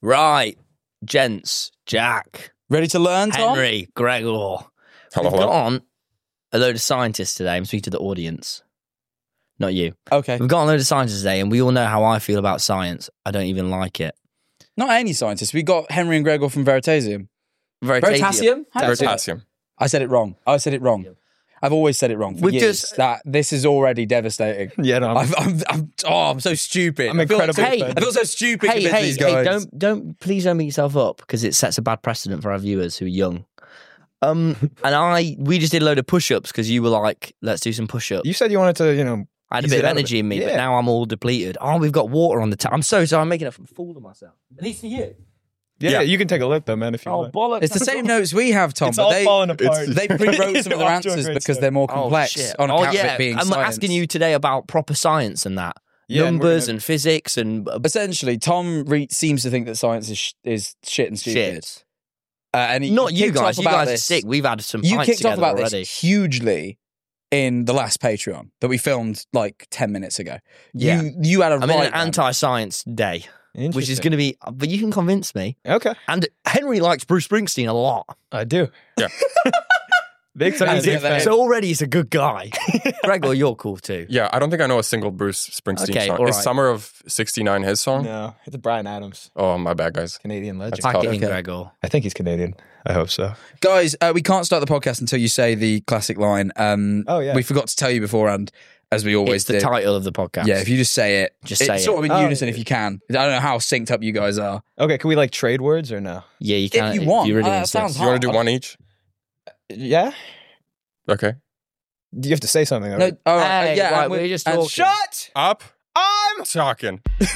Right, gents, Jack, Ready to learn, Tom? Henry, Gregor. Hello, We've hello. got on a load of scientists today. I'm speaking to the audience, not you. Okay. We've got a load of scientists today, and we all know how I feel about science. I don't even like it. Not any scientists. We got Henry and Gregor from Veritasium. Veritasium? How do you say it? Veritasium. I said it wrong. I've always said it wrong for We've years. just- This is already devastating. Yeah, no, I'm so stupid. I'm incredibly I feel so stupid Hey, convincing these guys. please don't beat yourself up because it sets a bad precedent for our viewers who are young. We just did a load of push-ups because you were like, let's do some push-ups. you said you wanted to, I had a ease bit it of out energy in me, but Yeah. now I'm all depleted. Oh, we've got water on the tap. I'm so sorry. I'm making a fool of myself. At least for you. Yeah, you can take a look though, man, if you Oh, want. bollocks. It's the same notes we have, Tom. It's but all falling apart. They pre-wrote some of their You're off to a answers great because start. they're more Oh, complex shit. on account yeah. of it being I'm science. asking you today about proper science and that. Yeah, and we're Numbers gonna- and physics and Essentially, Tom seems to think that science is shit and stupid. shit. And he Not you kicked guys. off You about guys are this. sick. We've had some You pints kicked off together about already. this hugely in the last Patreon that we filmed like 10 minutes ago. Yeah. You had a I'm in right an anti-science day, which is Interesting. going to be... But you can convince me. Okay, And Henry likes Bruce Springsteen a lot. I do. Yeah. Big time. Yeah, that- So already he's a good guy. Gregor, you're cool too. Yeah, I don't think I know a single Bruce Springsteen Okay, song. all Is right. Summer of '69 his song? No, it's Brian Adams, Oh, my bad, guys. Canadian legend. That's Pack tough. it in, Okay. Gregor. I think he's Canadian. I hope so. Guys, we can't start the podcast until you say the classic line. Oh, yeah. We forgot to tell you beforehand, as we always It's the do. title of the podcast. Yeah, if you just say it. Just say Sort of in it. Oh, unison yeah. if you can. I don't know how synced up you guys are. Okay, can we like trade words or no? Yeah, you can. If you want. You really That insist. sounds You want to do hard. one each? Yeah. Okay. You have to say something. No, Right? all right, Hey, yeah, right, and we're just and talking. shut! Up. I'm talking.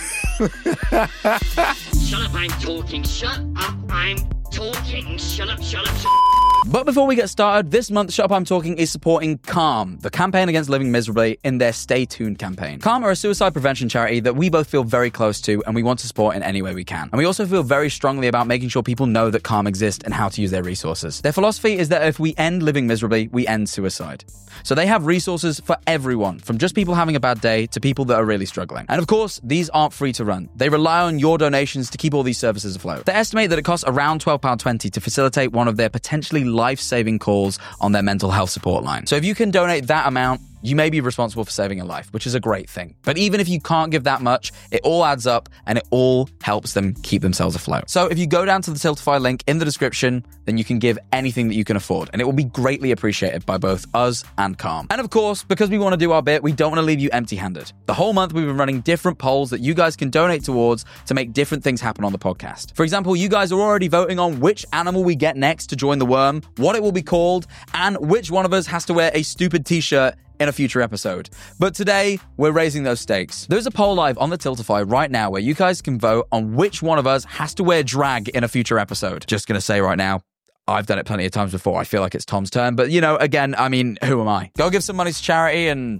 Shut up, I'm talking. Shut up, I'm talking. Shut up, shut up, shut up. But before we get started, this month Shut Up I'm Talking is supporting Calm, the campaign against living miserably, in their Stay Tuned campaign. Calm are a suicide prevention charity that we both feel very close to and we want to support in any way we can. And we also feel very strongly about making sure people know that Calm exists and how to use their resources. Their philosophy is that if we end living miserably, we end suicide. So they have resources for everyone, from just people having a bad day to people that are really struggling. And of course, these aren't free to run. They rely on your donations to keep all these services afloat. They estimate that it costs around £12.20 to facilitate one of their potentially life-saving calls on their mental health support line. So if you can donate that amount, you may be responsible for saving a life, which is a great thing. But even if you can't give that much, it all adds up and it all helps them keep themselves afloat. So if you go down to the Tiltify link in the description, then you can give anything that you can afford, and it will be greatly appreciated by both us and Calm. And of course, because we want to do our bit, we don't want to leave you empty-handed. The whole month we've been running different polls that you guys can donate towards to make different things happen on the podcast. For example, you guys are already voting on which animal we get next to join the worm, what it will be called, and which one of us has to wear a stupid t-shirt in a future episode. But today, we're raising those stakes. There's a poll live on the Tiltify right now where you guys can vote on which one of us has to wear drag in a future episode. Just gonna say right now, I've done it plenty of times before. I feel like it's Tom's turn. But, again, I mean, who am I? Go give some money to charity and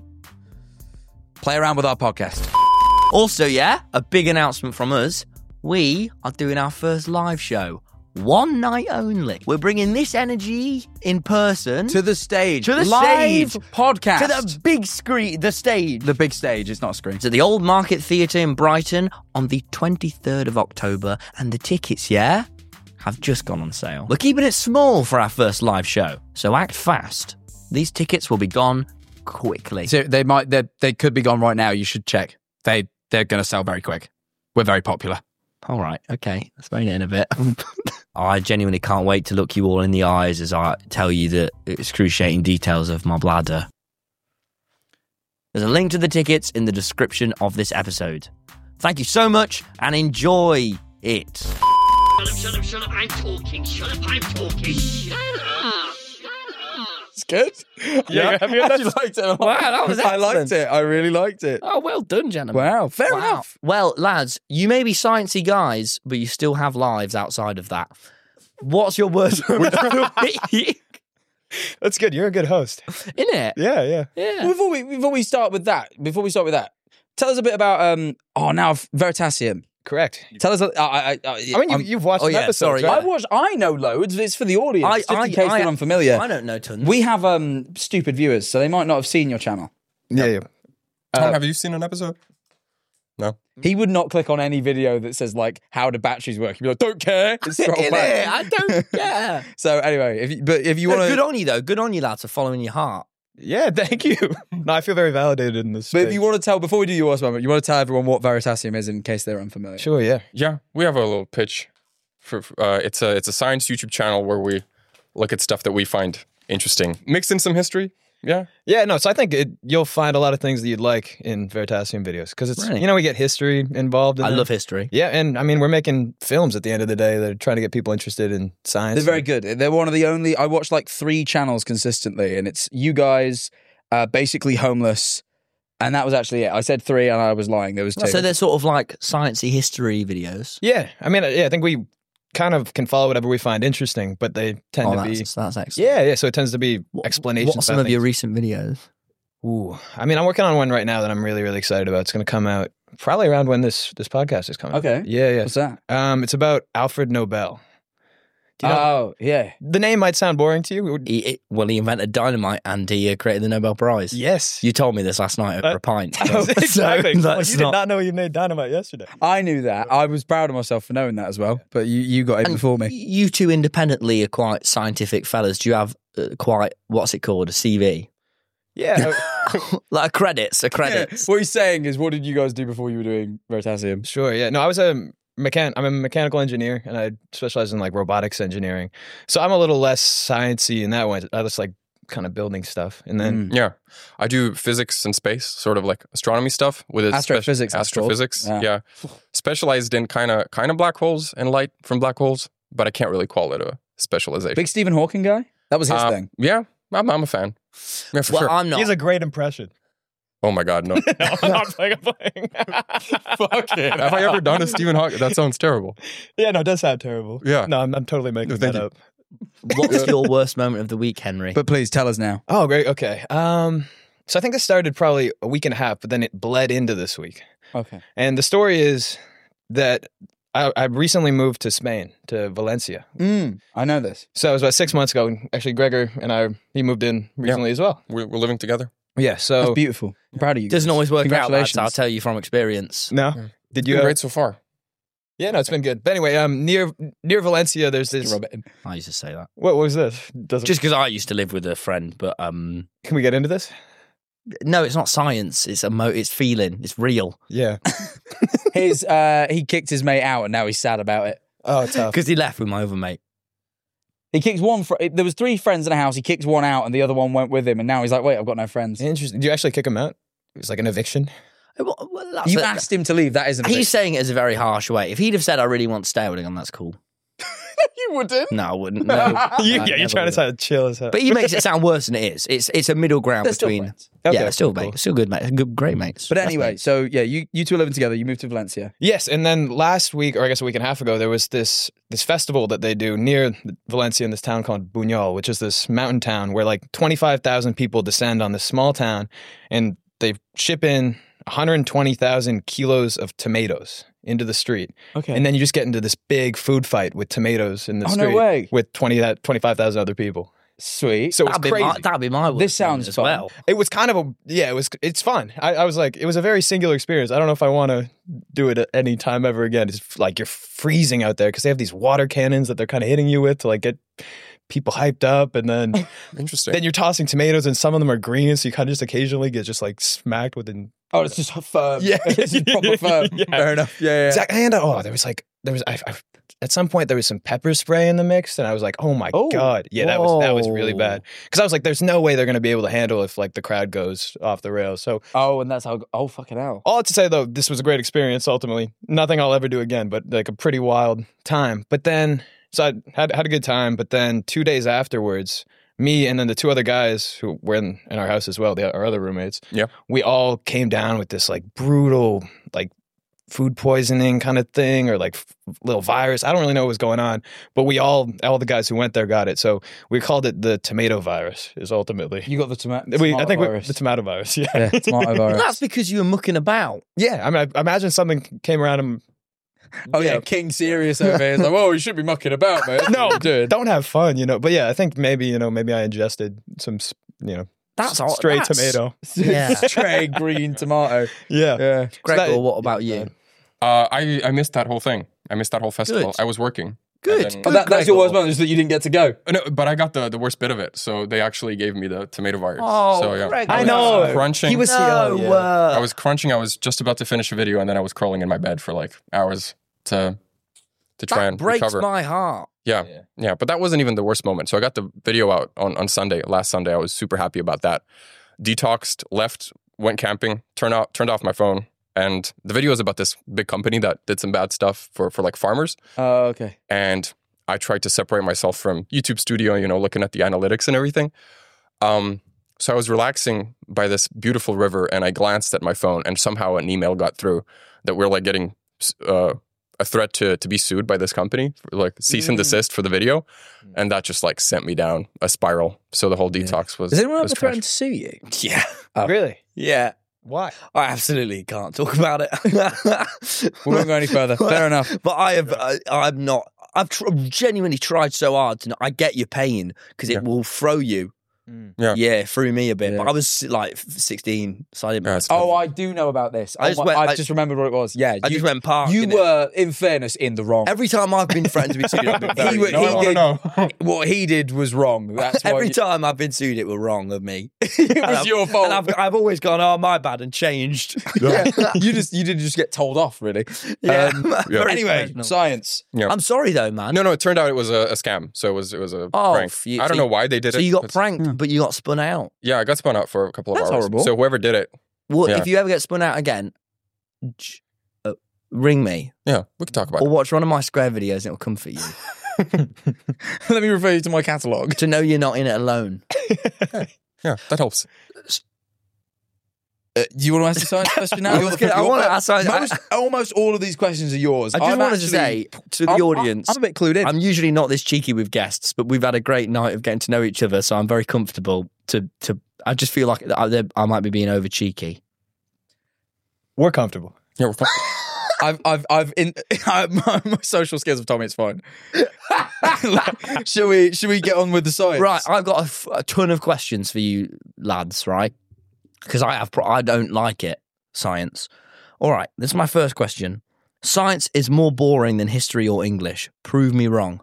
play around with our podcast. Also, yeah, a big announcement from us. We are doing our first live show. One night only. We're bringing this energy in person To the stage. To the live stage. podcast. to the big screen, the stage. The big stage. It's not a screen. To the Old Market Theatre in Brighton on the 23rd of October. And the tickets, yeah, have just gone on sale. We're keeping it small for our first live show, so act fast. These tickets will be gone quickly. So they could be gone right now. You should check. They're going to sell very quick. We're very popular. All right, okay, let's rein it in a bit. I genuinely can't wait to look you all in the eyes as I tell you the excruciating details of my bladder. There's a link to the tickets in the description of this episode. Thank you so much and enjoy it. Shut up, shut up, shut up, I'm talking. Shut up, I'm talking. Shut up. It's good. Yeah, have you heard that? I liked it. Wow, that was I liked excellent. it. I really liked it. Oh, well done, gentlemen. Wow, fair Wow. enough. Well, lads, you may be sciencey guys, but you still have lives outside of that. What's your worst moment of the week? That's good. You're a good host. In it? Yeah, yeah. Yeah. Before we start with that, tell us a bit about Veritasium. Correct. Tell us. I mean, you've watched oh, some yeah, episodes, sorry. right? I know loads. It's for the audience, just in case they're unfamiliar. I don't know tons. We have stupid viewers, so they might not have seen your channel. Yeah, yeah. Tom, have you seen an episode? No. He would not click on any video that says like how do batteries work. He'd be like, don't care. It's scroll back. I don't care. So anyway, if you want to, Good on you though. Good on you, lads, for following your heart. Yeah, thank you. No, I feel very validated in this. but if space. you want to tell before we do your worst moment, you want to tell everyone what Veritasium is in case they're unfamiliar. Sure, yeah. Yeah, we have a little pitch. For it's a science YouTube channel where we look at stuff that we find interesting, mixed in some history. Yeah. Yeah, no, so I think you'll find a lot of things that you'd like in Veritasium videos because it's, Really? we get history involved. I love history. Yeah, and I mean, we're making films at the end of the day that are trying to get people interested in science. They're very good. They're one of the only. I watch like 3 channels consistently, and it's you guys, basically homeless, and that was actually it. I said 3, and I was lying. There was 2. So they're sort of like sciencey history videos. Yeah, I mean, I think we kind of can follow whatever we find interesting, but they tend to be. That's excellent. Yeah, so it tends to be explanations. What are some about of your things. recent videos? Ooh, I mean, I'm working on one right now that I'm really, really excited about. It's going to come out probably around when this podcast is coming. Okay. Yeah. What's that? It's about Alfred Nobel. Do you know, Oh yeah. the name might sound boring to you. He invented dynamite and he created the Nobel Prize. Yes. You told me this last night over a pint. Exactly. So Well, that's you did not- not know you made dynamite yesterday. I knew that. I was proud of myself for knowing that as well. But you got it And before me. You two independently are quite scientific fellas. Do you have quite, what's it called, a CV? Yeah. Like credits. What he's saying is, what did you guys do before you were doing Veritasium? Sure. Yeah. No, I was I'm a mechanical engineer, and I specialize in like robotics engineering. So I'm a little less sciencey in that way. I just like kind of building stuff, and then Yeah, I do physics and space, sort of like astronomy stuff with a Astrophysics, it's called. Astrophysics, Yeah. yeah. Specialized in kind of black holes and light from black holes, but I can't really call it a specialization. Big Stephen Hawking guy? That was his thing. Yeah, I'm a fan. Yeah, for Well, sure. I'm not. he's a great impression. Oh my god, no! No, I'm not playing. I'm playing. Fuck it. Have I ever done a Stephen Hawking? That sounds terrible. Yeah, no, it does sound terrible. Yeah. No, I'm totally making No, thank that you. up. What's your worst moment of the week, Henry? But please tell us now. Oh, great. Okay. So I think this started probably a week and a half, but then it bled into this week. Okay. And the story is that I recently moved to Spain, to Valencia. I know this. So it was about 6 months ago. And actually, Gregor and he moved in recently as well. We're living together. Yeah. That's So beautiful. I'm proud of you. Doesn't guys. always work out, lads. Congratulations. I'll tell you from experience. no, did you? Been great so far. Yeah, no, it's been good. But anyway, near Valencia, there's this. Rub it in. I used to say that. What was this? Just because I used to live with a friend, but Can we get into this? no, it's not science. It's it's feeling. It's real. Yeah. He kicked his mate out and now he's sad about it. Oh, tough. Because he left with my other mate. He kicked one. There was 3 friends in a house. He kicked one out and the other one went with him. And now he's like, wait, I've got no friends. Interesting. Did you actually kick him out? It was like an eviction. Well, that's You it. asked him to leave. That isn't. He's saying it as a very harsh way. If he'd have said, I really want to stay, I would have gone, that's cool. You wouldn't. No, I wouldn't. No, Yeah, I you're never trying to would. sound chill as hell. But he makes it sound worse than it is. It's a middle ground They're still between. friends. Okay, Yeah, still cool. mate. Still good, mate. Great mates. But Best anyway, mates. so yeah, you 2 are living together. You moved to Valencia. Yes, and then last week, or I guess a week and a half ago, there was this festival that they do near Valencia in this town called Buñol, which is this mountain town where like 25,000 people descend on this small town, and they ship in 120,000 kilos of tomatoes into the street. Okay. And then you just get into this big food fight with tomatoes in the Oh, no street way. with 25,000 other people. Sweet. So it's crazy. That'd be my worst This sounds moment as fun. well. It was kind of it's fun. I was like, it was a very singular experience. I don't know if I want to do it at any time ever again. It's like you're freezing out there because they have these water cannons that they're kind of hitting you with to like get people hyped up, and then Interesting. you're tossing tomatoes, and some of them are green, so you kind of just occasionally get just like smacked with an Oh, it's just firm. Yeah. It's just proper firm. Yeah. Fair enough. Yeah. exactly. And there was at some point there was some pepper spray in the mix, and I was like, oh my Oh. god, yeah, that was really Whoa. bad because I was like, there's no way they're going to be able to handle if like the crowd goes off the rails. So Oh, and that's how. Oh, fucking hell. all to say though, this was a great experience. Ultimately, nothing I'll ever do again, but like a pretty wild time. But then, so I had a good time. But then 2 days afterwards, me and then the 2 other guys who were in our house as well, our other roommates, Yeah. we all came down with this like brutal like food poisoning kind of thing, or like little virus. I don't really know what was going on, but all the guys who went there got it. So we called it the tomato virus. Is ultimately. You got the tomato. The tomato virus. Yeah. Yeah, tomato virus. That's because you were mucking about. Yeah, I mean, I imagine something came around him. Oh yeah, King serious over here. It's like, whoa, you should be mucking about, man. No, dude. don't have fun, But yeah, I think maybe I ingested some, That's all. Straight tomato. Yeah. Straight green tomato. Yeah. Yeah. Gregor, what about you? I missed that whole thing. I missed that whole festival. Good. I was working. Good. And Oh, then- that's your worst moment, is that you didn't get to go. No, but I got the worst bit of it. So they actually gave me the tomato virus. Oh, so yeah, Greg, I I was know. crunching. He was No, I was crunching. I was just about to finish a video, and then I was crawling in my bed for like hours to try that and breaks recover. my heart. Yeah. But that wasn't even the worst moment. So I got the video out on Sunday, last Sunday. I was super happy about that. Detoxed, left, went camping, turned off my phone. And the video is about this big company that did some bad stuff for like farmers. Oh, okay. And I tried to separate myself from YouTube Studio, looking at the analytics and everything. So I was relaxing by this beautiful river, and I glanced at my phone, and somehow an email got through that we're like getting a threat to be sued by this company, for, like cease and desist for the video, and that just like sent me down a spiral. So the whole detox was. Has anyone was ever threatened to trash. sue you? Yeah. Really? Yeah. Why? I absolutely can't talk about it. We won't go any further. Fair enough. But I'm not. I've genuinely tried so hard to. I get your pain because it will throw you. Yeah. Yeah, it threw me a bit. Yeah. But I was like 16, so I didn't. Yeah, it's Oh, I do know about this. I just just remembered what it was. Yeah, I just went park. You were, in fairness, in the wrong. Every time I've been threatened to be sued, I've been very. He No, I wanna know. What he did was wrong. That's why Every you- time I've been sued, it was wrong of me. it was your fault. And I've always gone, oh, my bad, and changed. Yeah. you didn't just get told off, really. Yeah. Yeah. Anyway, professional. science. Yeah. I'm sorry though, man. No, it turned out it was a scam. So it was a Oh, prank. I don't know why they did So it. you got but- pranked, but you got spun out. Yeah, I got spun out for a couple of That's hours. horrible. So whoever did it, Well, Yeah. if you ever get spun out again, ring me yeah, we can talk about or it. watch one of my Square videos and it'll comfort you. Let me refer you to my catalogue. To know you're not in it alone. Yeah, that helps. Do you want to ask the science question now? I was gonna- I wanna ask science- Almost all of these questions are yours. I just I've wanted to actually- say to the audience, I'm a bit clued in. I'm usually not this cheeky with guests, but we've had a great night of getting to know each other, so I'm very comfortable to I just feel like I might be being over cheeky. We're comfortable. Yeah, we're fine. My social skills have told me it's fine. Should we get on with the science? Right, I've got a ton of questions for you lads, right? Because I don't like it, science. All right, this is my first question. Science is more boring than history or English. Prove me wrong.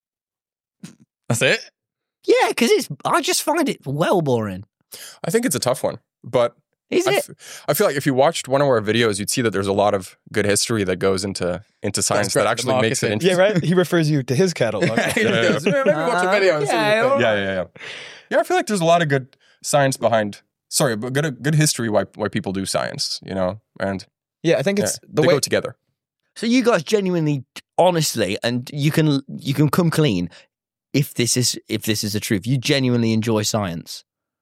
That's it. Yeah, because I just find it well boring. I think it's a tough one, but Is it? I feel like if you watched one of our videos, you'd see that there's a lot of good history that goes into science great, that the actually makes it marketing. interesting. Yeah, right? He refers you to his catalog. Maybe watch a video and see what you think. Yeah. Yeah, I feel like there's a lot of good science behind. Sorry, but good history why people do science, and Yeah, I think it's the they way go together. So you guys genuinely, honestly, and you can come clean if this is the truth. You genuinely enjoy science.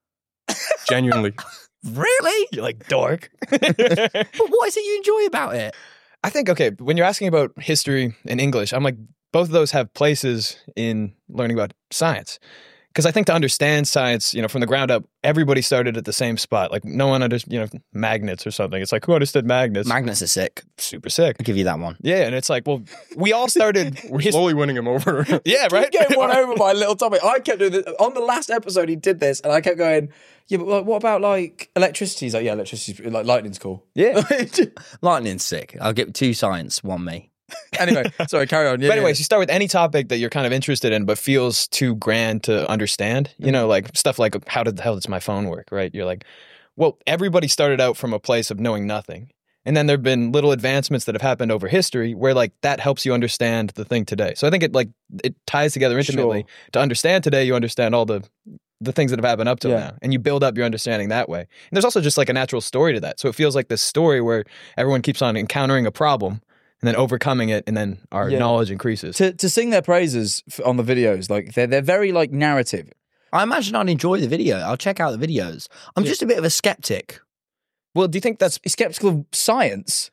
Genuinely. Really? you're like dork. But what is it you enjoy about it? I think, okay, when you're asking about history and English, I'm like, both of those have places in learning about science. Because I think to understand science, from the ground up, everybody started at the same spot. Like no one understood, magnets or something. It's like, who understood magnets? Magnets are sick. Super sick. I'll give you that one. Yeah, and it's like, well, we all started. We're slowly winning him over. Yeah, right? Getting one over by a little topic. I kept doing this. On the last episode, he did this, and I kept going, yeah, but like, what about like electricity? He's like, yeah, electricity, like lightning's cool. Yeah. Lightning's sick. I'll give 2 science, 1 me. Anyway, sorry, carry on. Yeah, But anyways, you start with any topic that you're kind of interested in, but feels too grand to understand. Like stuff like, how the hell does my phone work, right? You're like, well, everybody started out from a place of knowing nothing. And then there have been little advancements that have happened over history where like that helps you understand the thing today. So I think it ties together intimately. Sure. To understand today, you understand all the things that have happened up till Yeah. now. And you build up your understanding that way. And there's also just like a natural story to that. So it feels like this story where everyone keeps on encountering a problem and then overcoming it, and then our Yeah. knowledge increases. to sing their praises on the videos, like they're very like narrative. I imagine I'd enjoy the video. I'll check out the videos. I'm just a bit of a skeptic. Well, do you think that's Skeptical of science.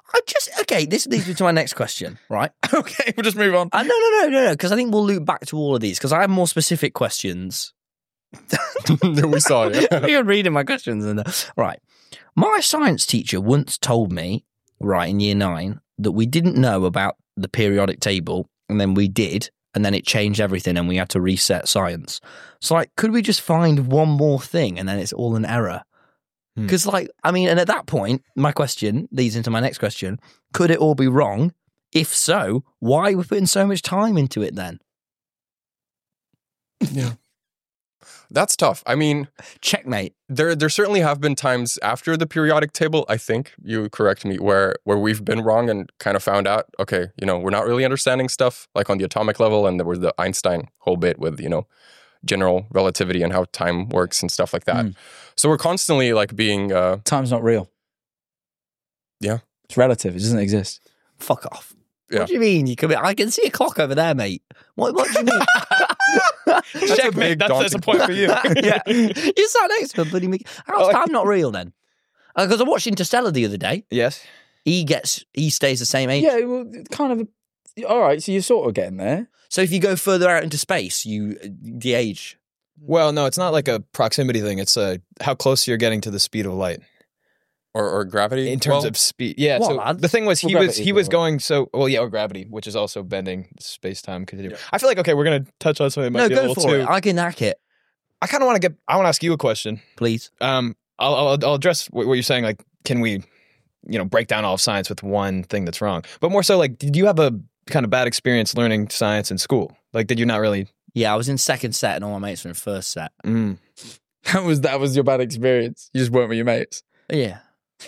Okay, this leads me to my next question, right? Okay, we'll just move on. No, because I think we'll loop back to all of these because I have more specific questions. We saw it. You're reading my questions. Right. My science teacher once told me, right, in year 9, that we didn't know about the periodic table, and then we did, and then it changed everything and we had to reset science. So like, could we just find one more thing and then it's all an error? Because like, I mean, and at that point, my question leads into my next question. Could it all be wrong? If so, why are we putting so much time into it then? Yeah. That's tough. I mean, Checkmate. there certainly have been times after the periodic table, I think, you correct me, where we've been wrong and kind of found out, okay, we're not really understanding stuff like on the atomic level, and there was the Einstein whole bit with, general relativity and how time works and stuff like that. So we're constantly like being... Time's not real. Yeah. It's relative. It doesn't exist. Fuck off. Yeah. What do you mean? I can see a clock over there, mate. What do you mean? big That's a point for you. Yeah. You sat next to him, bloody me. How's time not real then? Because I watched Interstellar the other day. Yes. He stays the same age. Yeah, well, kind of. All right, so you're sort of getting there. So if you go further out into space, the age. Well, no, it's not like a proximity thing. It's how close you're getting to the speed of light Or gravity? in terms of speed. Yeah. What, So lad? the thing was, Well, he was gravity, going so well. Yeah, or gravity, which is also bending space time continuum. I feel like okay, we're gonna touch on something that might No, be a go little for too. it. I can hack it, I kind of want to get. I want to ask you a question. please. I'll address what you're saying. Like, can we, break down all of science with one thing that's wrong? But more so, like, did you have a kind of bad experience learning science in school? Like, did you not really? Yeah, I was in second set and all my mates were in first set. That was your bad experience. You just weren't with your mates. Yeah.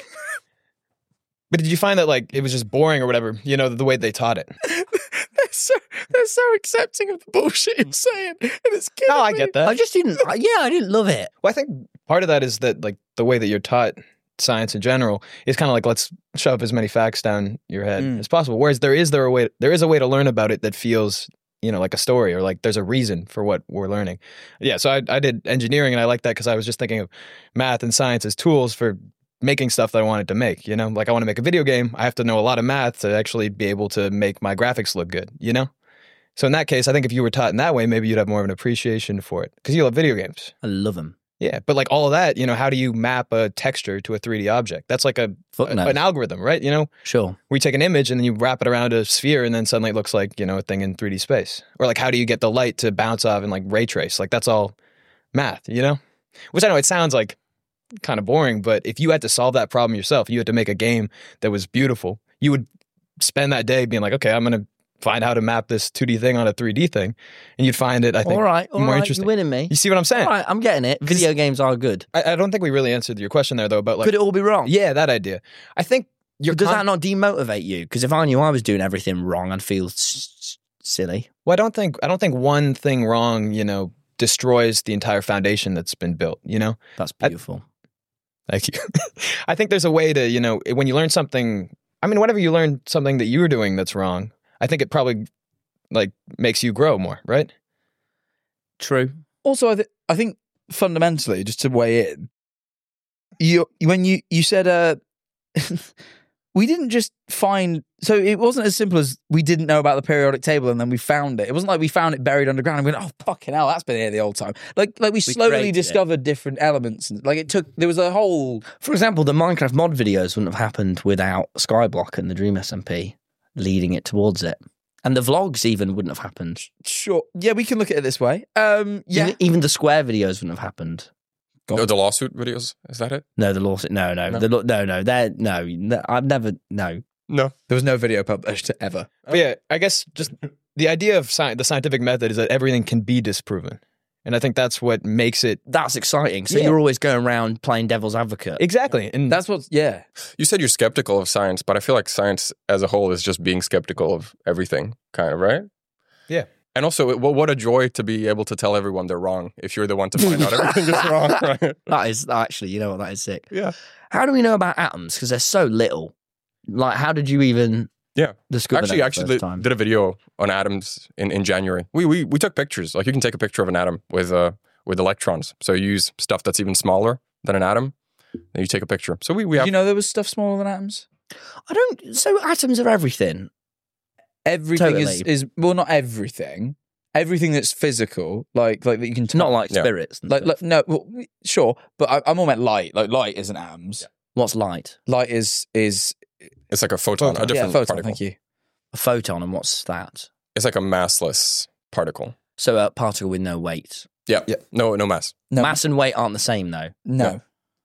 But did you find that like it was just boring or whatever? The way they taught it. They're so accepting of the bullshit you're saying, and it's killing No, I get that. I just didn't. I didn't love it. Well, I think part of that is that like the way that you're taught science in general is kind of like let's shove as many facts down your head as possible. Whereas there is a way to learn about it that feels like a story or like there's a reason for what we're learning. Yeah, so I did engineering and I like that because I was just thinking of math and science as tools for making stuff that I wanted to make. Like I want to make a video game. I have to know a lot of math to actually be able to make my graphics look good. So in that case, I think if you were taught in that way, maybe you'd have more of an appreciation for it because you love video games. I love them. Yeah, but like all of that, how do you map a texture to a 3D object? That's like an algorithm, right? Sure. We take an image and then you wrap it around a sphere and then suddenly it looks like, a thing in 3D space. Or like how do you get the light to bounce off and like ray trace? Like that's all math, Which I know it sounds like kind of boring, but if you had to solve that problem yourself, you had to make a game that was beautiful, you would spend that day being like, okay, I'm going to find how to map this 2D thing on a 3D thing, and you'd find it, I think, all right, more interesting. You're winning me. You see what I'm saying? All right, I'm getting it. Video games are good. I don't think we really answered your question there, though, about like... Could it all be wrong? Yeah, that idea. I think... Does that not demotivate you? Because if I knew I was doing everything wrong, I'd feel silly. Well, I don't think one thing wrong, destroys the entire foundation that's been built, That's beautiful. Thank you. I think there's a way to, when you learn something... I mean, whenever you learn something that you were doing that's wrong, I think it probably like makes you grow more, right? True. Also, I think fundamentally, just to weigh in, when you said we didn't just find, so it wasn't as simple as we didn't know about the periodic table and then we found it. It wasn't like we found it buried underground and we went, oh fucking hell, that's been here the old time. Like we slowly created discovered different elements. Like there was a whole. For example, the Minecraft mod videos wouldn't have happened without Skyblock and the Dream SMP leading it towards it. And the vlogs even wouldn't have happened. Sure. Yeah, we can look at it this way. Yeah. Even the Square videos wouldn't have happened. The lawsuit videos, is that it? No, the lawsuit. No. I've never. No. No. There was no video published ever. But yeah, I guess just the idea of the scientific method is that everything can be disproven. And I think that's what makes it... That's exciting. So Yeah. you're always going around playing devil's advocate. Exactly. And That's what's, yeah. You said you're skeptical of science, but I feel like science as a whole is just being skeptical of everything, kind of, right? Yeah. And also, what a joy to be able to tell everyone they're wrong if you're the one to find out everything is wrong, right? That is actually, you know what, that is sick. Yeah. How do we know about atoms? Because they're so little. Like, how did you even Yeah. discover Actually, that the first time? did a video on atoms in January. We took pictures. Like, you can take a picture of an atom with electrons. So you use stuff that's even smaller than an atom, and you take a picture. So we Did have... you know there was stuff smaller than atoms? So atoms are everything. Everything Totally. is well, not everything. Everything that's physical, like that you can touch. Not like Yeah. spirits. And like stuff. no, well, sure, but I'm all meant light. Like light isn't atoms. What's light? Light is It's like a photon, a different photon. particle. Thank you. A photon, and what's that? It's like a massless particle. So a particle with no weight. Yeah. No mass. No. Mass and weight aren't the same, though. No.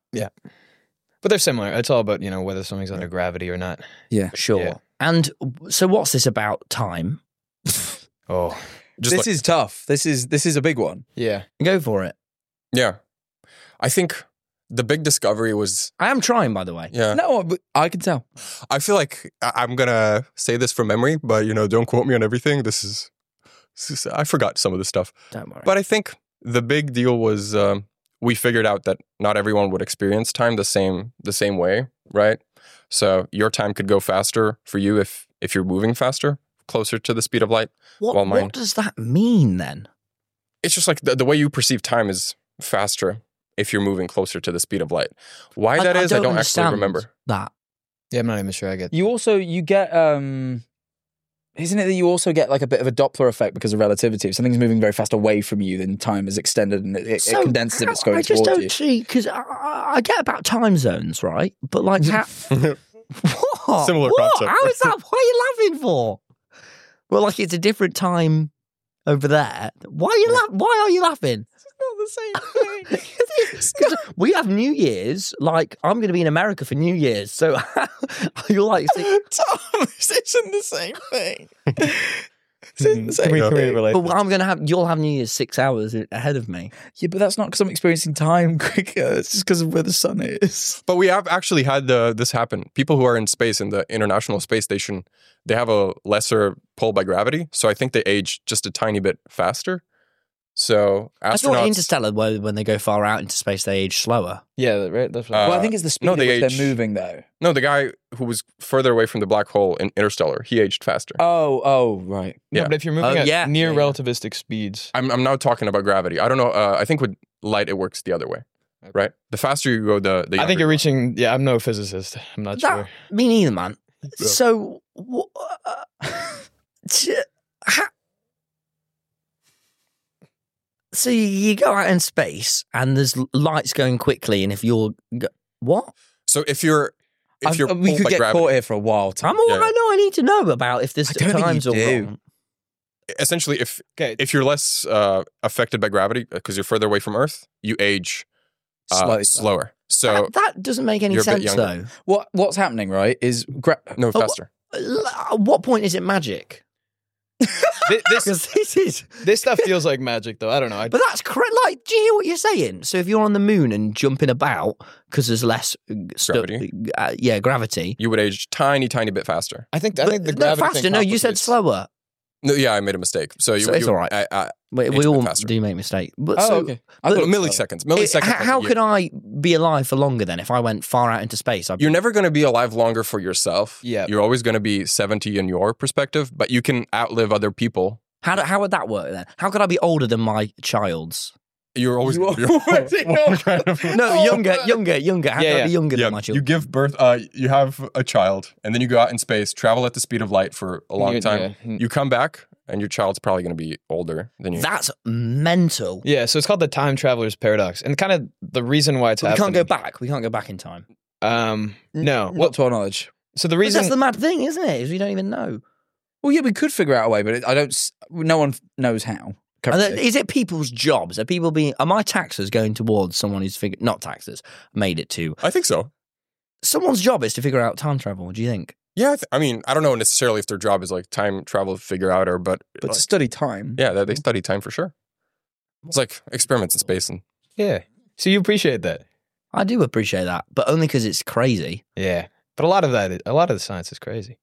But they're similar. It's all about, whether something's under gravity or not. Yeah. Sure. Yeah. And so what's this about time? Oh, This is tough. This is a big one. yeah. Go for it. Yeah. I think the big discovery was, I am trying, by the way. yeah. No, but I can tell. I feel like I'm going to say this from memory, but, don't quote me on everything. This is I forgot some of the stuff. Don't worry. But I think the big deal was we figured out that not everyone would experience time the same way, right? So your time could go faster for you if you're moving faster, closer to the speed of light. well, mine- what does that mean then? It's just like the way you perceive time is faster if you're moving closer to the speed of light. Why that is, I don't actually understand remember. that. Yeah, I'm not even sure I get You get isn't it that you also get like a bit of a Doppler effect because of relativity? If something's moving very fast away from you, then time is extended and it condenses if it's going I just towards don't you. see, because I get about time zones, right? But like, what? Similar What? concept. How is that? What are you laughing for? Well, like it's a different time over there. Why are you laughing? Not the same thing. 'Cause we have New Year's. Like I'm going to be in America for New Year's, so you're like, Tom, this isn't the same thing. This isn't the same Can we thing. relate? but you'll have New Year's 6 hours ahead of me. Yeah, but that's not because I'm experiencing time quicker. It's just because of where the sun is. But we have actually had this happen. People who are in space in the International Space Station, they have a lesser pull by gravity. So I think they age just a tiny bit faster. So I thought astronauts, Interstellar, when they go far out into space, they age slower. Yeah, right. That's what Well, I think it's the speed no, at they which age- they're moving, though. no, the guy who was further away from the black hole in Interstellar, he aged faster. Oh, right. No, Yeah. but if you're moving Oh, at yeah. near Yeah, yeah. relativistic speeds, I'm now talking about gravity. I don't know. I think with light, it works the other way, right? The faster you go, the I think younger you're reaching. Yeah, I'm no physicist. I'm not sure. Me neither, man. Yeah. So, so you go out in space and there's lights going quickly, and if you're what? So if you're we pulled could by get gravity, caught here for a while, Tom. I'm all, Yeah. I know. I need to know about if there's I don't think times you or do. wrong. essentially, Okay, if you're less affected by gravity because you're further away from Earth, you age Slightly slower. So That doesn't make any You're a bit sense, younger. though. What's happening, right, is no, Oh, faster. At what point is it magic? this Because this is. this stuff feels like magic, though. I don't know. But that's correct. Like, do you hear what you're saying? So if you're on the moon and jumping about because there's less Gravity. gravity. You would age tiny bit faster. I think the No, gravity faster. thing No, you said complicates- slower. No, yeah, I made a mistake. So So it's all right. We Age all bit faster. do make mistakes. But Oh, so, okay. but milliseconds. Milliseconds. how like a could year. I be alive for longer then if I went far out into space? You're never going to be alive longer for yourself. Yeah. You're always going to be 70 in your perspective, but you can outlive other people. How would that work then? How could I be older than my child's? You're always You you're always- No, younger. How Yeah, could I yeah. be younger yeah, than my you children? give birth. You have a child, and then you go out in space, travel at the speed of light for a long Yeah, time. yeah. You come back, and your child's probably going to be older than you. That's mental. Yeah, so it's called the time traveler's paradox, and kind of the reason why it's But we happening. can't go back. We can't go back in time. No. Well, Not to our knowledge. so the But reason that's the mad thing, isn't it? Is we don't even know. Well, yeah, we could figure out a way, but no one knows how. And currently. is it people's jobs? Are my taxes going towards someone who's not taxes, made it to? I think so. Someone's job is to figure out time travel. Do you think? Yeah, I mean, I don't know necessarily if their job is like time travel figure out, but But like, to study time. yeah, they study time for sure. It's like experiments in space, and yeah. So you appreciate that. I do appreciate that, but only because it's crazy. Yeah. But a lot of the science is crazy.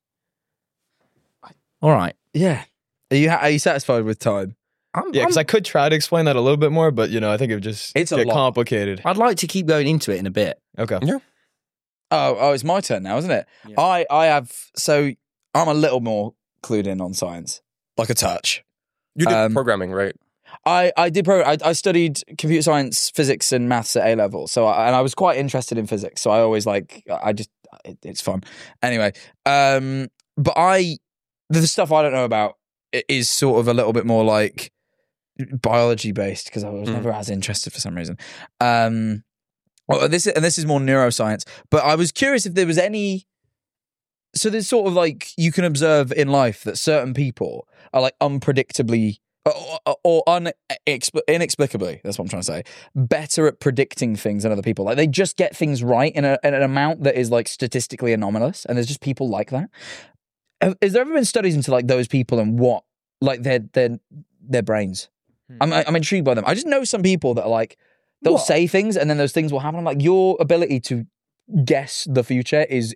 All right. Yeah. Are you satisfied with time? Yeah, because I could try to explain that a little bit more, but I think it would just It's a get lot. complicated. I'd like to keep going into it in a bit. Okay. Oh, it's my turn now, isn't it? Yeah. I have. So I'm a little more clued in on science, like a touch. you did Um, programming, right? I did I studied computer science, physics, and maths at A level. So I was quite interested in physics. So I always it's fun. Anyway, but the stuff I don't know about is sort of a little bit more like biology based because I was never as interested for some reason. This is more neuroscience. But I was curious if there was any. So there's sort of like you can observe in life that certain people are like unpredictably. inexplicably, that's what I'm trying to say, better at predicting things than other people. Like they just get things right in an amount that is like statistically anomalous, and there's just people like that. Has there ever been studies into like those people and what like their brains? I'm intrigued by them. I just know some people that are like they'll say things and then those things will happen. I'm like, your ability to guess the future is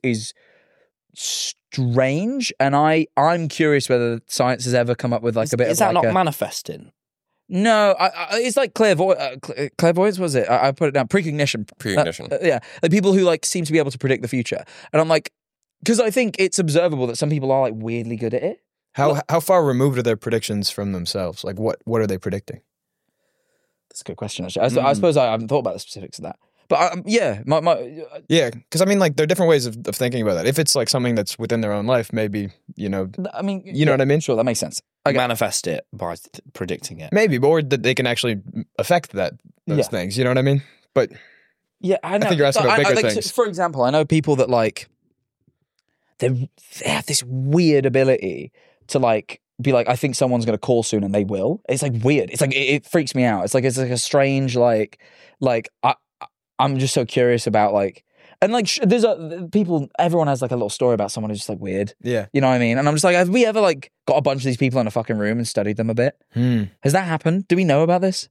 strange, and I'm curious whether science has ever come up with like a bit Is of that like not manifesting? No, it's like clairvoyance, was it? I put it down. Precognition. Precognition. Yeah, like people who like seem to be able to predict the future, and I'm like, because I think it's observable that some people are like weirdly good at it. How far removed are their predictions from themselves? Like what are they predicting? That's a good question. Actually, I suppose I haven't thought about the specifics of that. But yeah, Yeah, because I mean, like there are different ways of thinking about that. If it's like something that's within their own life, maybe I mean, you know what I mean? Sure, that makes sense. Manifest it by predicting it. Maybe, or that they can actually affect those things. You know what I mean? But yeah, I know. think you're asking about bigger things. For example, I know people that like they have this weird ability to like be like, I think someone's going to call soon, and they will. It's like weird. It's like it freaks me out. It's like a strange like I'm just so curious about like, and like there's people. Everyone has like a little story about someone who's just like weird. Yeah, you know what I mean. And I'm just like, have we ever like got a bunch of these people in a fucking room and studied them a bit? Has that happened? Do we know about this?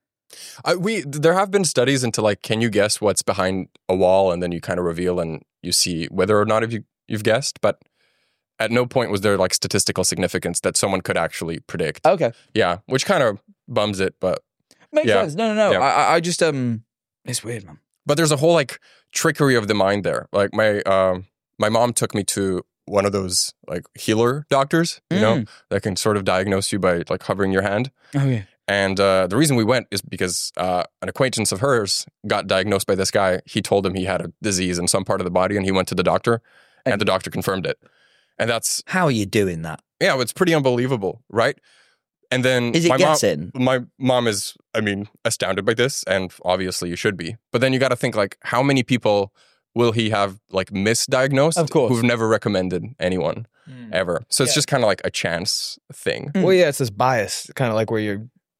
There have been studies into like, can you guess what's behind a wall, and then you kind of reveal and you see whether or not you've guessed, but at no point was there like statistical significance that someone could actually predict. Okay, yeah, which kind of bums it, but makes sense. No. Yeah. I just it's weird, man. But there's a whole like trickery of the mind there. Like my mom took me to one of those like healer doctors, you know, that can sort of diagnose you by like hovering your hand. Oh yeah. And the reason we went is because an acquaintance of hers got diagnosed by this guy. He told him he had a disease in some part of the body, and he went to the doctor, and the doctor confirmed it. And that's how are you doing that? Yeah, it's pretty unbelievable, right? And then is it guessing? My mom is, I mean, astounded by this, and obviously you should be. But then you got to think like, how many people will he have like misdiagnosed? Of course, who've never recommended anyone ever. So it's just kind of like a chance thing. Well, yeah, it's this bias, kind of like where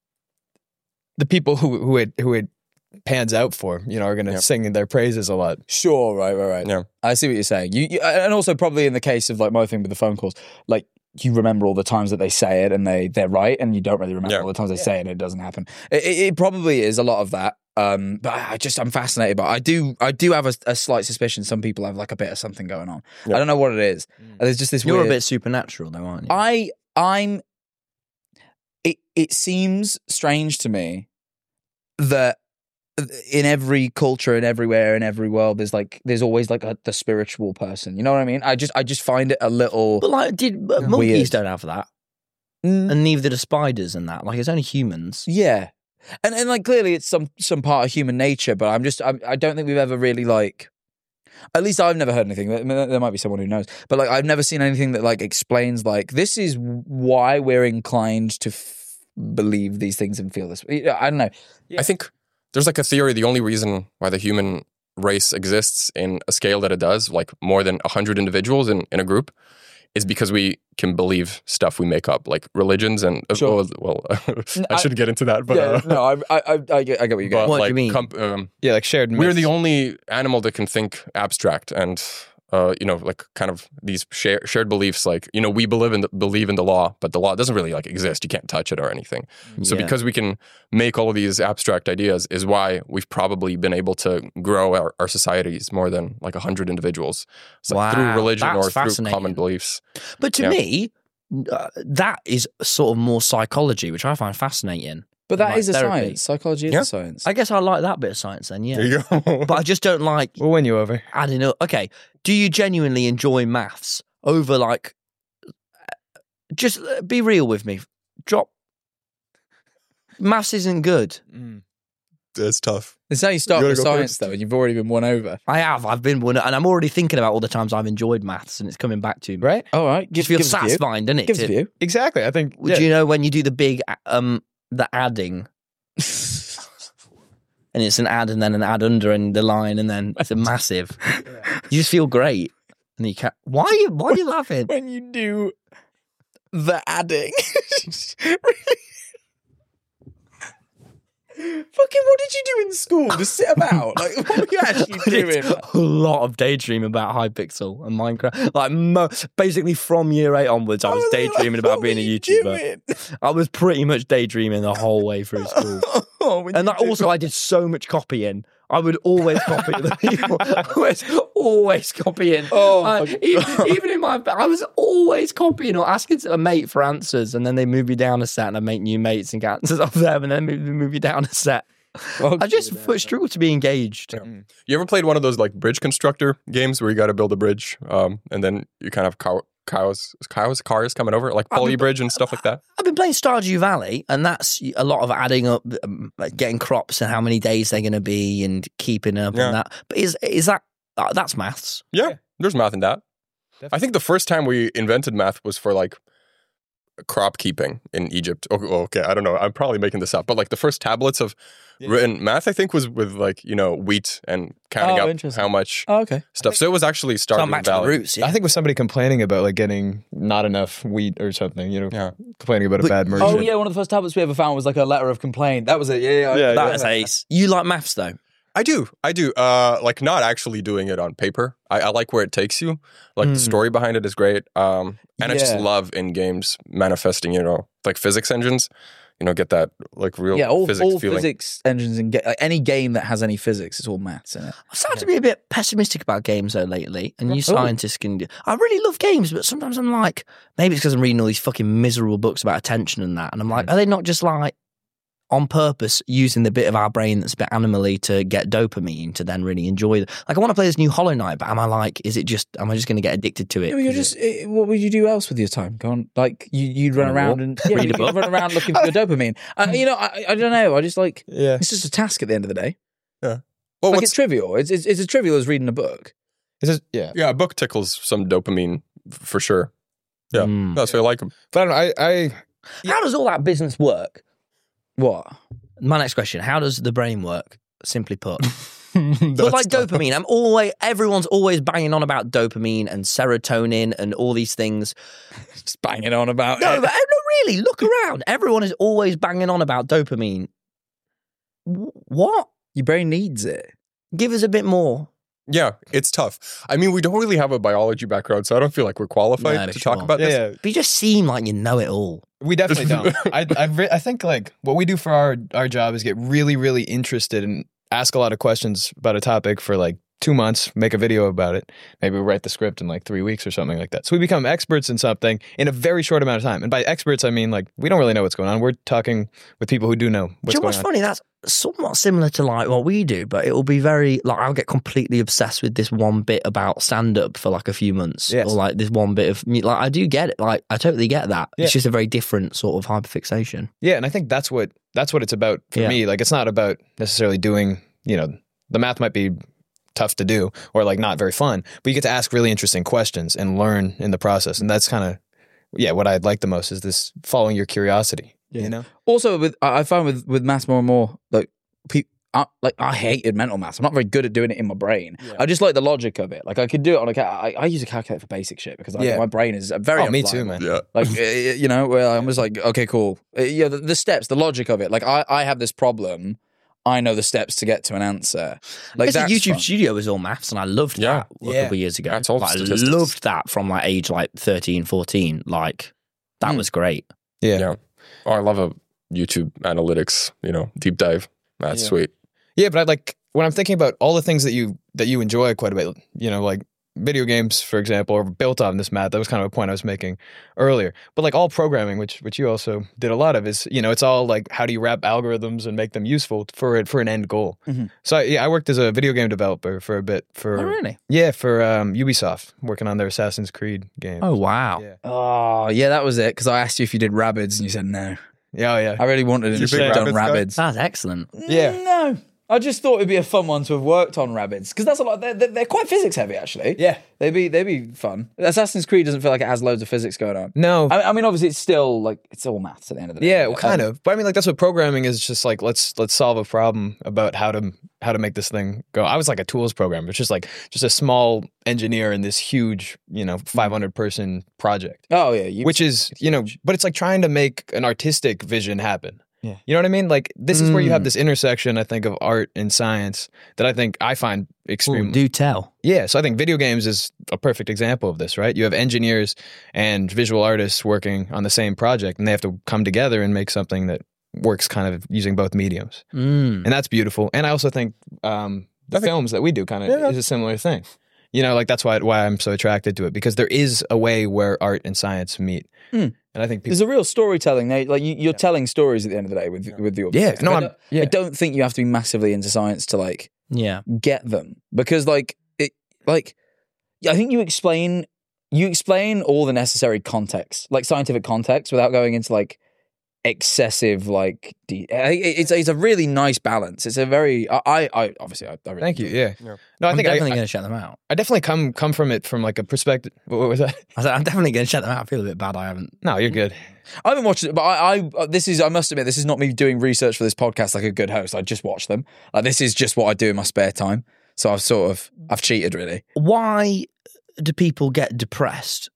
the people who it pans out for, you know, are going to sing their praises a lot. Sure, right. Yeah, I see what you're saying. You and also probably in the case of like my thing with the phone calls, like you remember all the times that they say it and they're right, and you don't really remember all the times they say it and it doesn't happen. It probably is a lot of that. But I'm fascinated by it. I do have a slight suspicion some people have like a bit of something going on. I don't know what it is. There's just this You're weird... a bit supernatural though, aren't you? I'm it seems strange to me that in every culture and everywhere in every world there's always like the spiritual person, you know what I mean? I just find it a little, but like monkeys weird. Don't have that, and neither do spiders and that. Like it's only humans. Yeah, and like clearly it's some part of human nature, but I don't think we've ever really like, at least I've never heard anything. There might be someone who knows, but like I've never seen anything that like explains like this is why we're inclined to believe these things and feel this. I don't know. I think there's like a theory, the only reason why the human race exists in a scale that it does, like more than 100 individuals in a group, is because we can believe stuff we make up, like religions and... Sure. I shouldn't get into that, but... I get what you're getting. What like, do you mean? Like shared myths. We're the only animal that can think abstract and... like kind of these shared beliefs, like, you know, we believe in the law, but the law doesn't really like exist. You can't touch it or anything. So because we can make all of these abstract ideas is why we've probably been able to grow our societies more than like 100 individuals. So through religion or through common beliefs. But to me, that is sort of more psychology, which I find fascinating. But that is a therapy. Science. Psychology is a science. I guess I like that bit of science then, yeah. There you go. But I just don't like... We'll win you over. Adding up. Okay, do you genuinely enjoy maths over like... Just be real with me. Maths isn't good. It's tough. It's how you start with science, though, and you've already been won over. I have. I've been one, and I'm already thinking about all the times I've enjoyed maths, and it's coming back to me. Right? All right. Just feels satisfying, doesn't it? Gives a view. Exactly. I think... Do you know when you do the big... the adding, and it's an add and then an add under and the line and then it's a massive. You just feel great, and you can't. Why are you laughing? When you do the adding, you do in school? Just sit about? Like, what were you actually I did doing? a lot of daydream about Hypixel and Minecraft. Like basically from year 8 onwards, I was daydreaming about being a YouTuber. I was pretty much daydreaming the whole way through school. And also, I did so much copying. I would always copy the people. I was always copying. Even in my, I was always copying or asking a mate for answers, and then they move me down a set, and I make new mates and get answers off them, and then move me down a set. I just struggle to be engaged. Yeah. You ever played one of those like bridge constructor games where you got to build a bridge, and then you kind of cars coming over, like Poly Bridge and stuff like that? I've been playing Stardew Valley, and that's a lot of adding up, like getting crops and how many days they're going to be, and keeping up and that. But is that that's maths? Yeah, there's math in that. Definitely. I think the first time we invented math was for like crop keeping in Egypt. Okay, I don't know. I'm probably making this up, but like the first tablets of written math, I think, was with like, you know, wheat and counting up how much stuff. So it was actually Stardew back to the Valley. roots. Yeah. I think it was somebody complaining about like getting not enough wheat or something, you know, complaining about a bad merchant. Oh yeah, one of the first tablets we ever found was like a letter of complaint. That was it. That's ace. You like maths though? I do. Like not actually doing it on paper. I like where it takes you. Like the story behind it is great. And I just love in games manifesting, you know, like physics engines. You know, get that like real physics all feeling. physics engines and like any game that has any physics, it's all maths in it. I've started to be a bit pessimistic about games though lately, and you scientists can do. I really love games, but sometimes I'm like, maybe it's because I'm reading all these fucking miserable books about attention and that, and I'm like, are they not just like on purpose using the bit of our brain that's a bit animally to get dopamine to then really enjoy it? Like, I want to play this new Hollow Knight, but am I just going to get addicted to it? What would you do else with your time? Go on, like you'd run around and read a book. run around looking for your dopamine. You know, I don't know. I just like it's just a task at the end of the day. Yeah. Well, like it's trivial. It's as trivial as reading a book. Yeah, a book tickles some dopamine for sure. Yeah, that's why I like them. But I don't know. How does all that business work? What? My next question: how does the brain work? Simply put, but like dopamine, everyone's always banging on about dopamine and serotonin and all these things. Just banging on about No, it. but really, look around. Everyone is always banging on about dopamine. What? Your brain needs it. Give us a bit more. Yeah, it's tough. I mean, we don't really have a biology background, so I don't feel like we're qualified to talk about this. Yeah. But you just seem like you know it all. We definitely don't. I think like what we do for our job is get really, really interested and ask a lot of questions about a topic for like 2 months, make a video about it. Maybe we write the script in like 3 weeks or something like that. So we become experts in something in a very short amount of time. And by experts, I mean like we don't really know what's going on. We're talking with people who do know what's going on. Funny? That's somewhat similar to like what we do, but it will be very like I'll get completely obsessed with this one bit about stand up for like a few months, or like this one bit of like I do get it. Like I totally get that. It's just a very different sort of hyperfixation. Yeah, and I think that's what it's about for me. Like it's not about necessarily doing, you know, the math might be tough to do or like not very fun, but you get to ask really interesting questions and learn in the process. And that's kind of what I like the most is this following your curiosity. You know. Also, I find with maths more and more like I hated mental maths. I'm not very good at doing it in my brain. Yeah. I just like the logic of it. Like I could do it on I use a calculator for basic shit because my brain is very. Me too, man. Yeah. Like you know, where I'm just like, okay, cool. The steps, the logic of it. Like I have this problem. I know the steps to get to an answer. Like the YouTube studio was all maths, and I loved that a couple of years ago. That's all I loved that from like age like 13, 14. Like that was great. Yeah. Oh, I love a YouTube analytics, you know, deep dive. That's sweet. Yeah, but I like when I'm thinking about all the things that you enjoy quite a bit, you know, like video games, for example, are built on this math. That was kind of a point I was making earlier. But like all programming, which you also did a lot of, is, you know, it's all like how do you wrap algorithms and make them useful for an end goal. Mm-hmm. So I worked as a video game developer for a bit. Oh, really? Yeah, for Ubisoft, working on their Assassin's Creed game. Oh, wow. Yeah. Oh, yeah, that was it. Because I asked you if you did Rabbids and you said no. Yeah. I really wanted to have done Rabbids. That's excellent. Yeah. No. I just thought it'd be a fun one to have worked on Rabbids because that's a lot. They're quite physics heavy, actually. Yeah, they'd be fun. Assassin's Creed doesn't feel like it has loads of physics going on. No, I mean obviously it's still like it's all maths at the end of the day. Yeah, well, kind of. But I mean, like that's what programming is. Just like let's solve a problem about how to make this thing go. I was like a tools programmer. It's just a small engineer in this huge 500 person project. Oh yeah, which is but it's like trying to make an artistic vision happen. Yeah. You know what I mean? Like, this is where you have this intersection, I think, of art and science that I find extremely... Do tell. Yeah, so I think video games is a perfect example of this, right? You have engineers and visual artists working on the same project, and they have to come together and make something that works kind of using both mediums. And that's beautiful. And I also think the films that we do kind of is a similar thing. You know, like, that's why I'm so attracted to it, because there is a way where art and science meet. And I think there's a real storytelling. Like, you're telling stories at the end of the day with your yeah. No, I don't think you have to be massively into science to like get them, because like I think you explain all the necessary context, like scientific context, without going into like excessive like it's a really nice balance. It's a very I really thank you. Yeah. No, I'm definitely going to shut them out. I definitely come from it from like a perspective. What was that? I said, I'm definitely going to shut them out. I feel a bit bad. I haven't. No, you're good. I haven't watched it, but I must admit, this is not me doing research for this podcast like a good host. I just watch them. Like, this is just what I do in my spare time. So I've cheated, really. Why do people get depressed?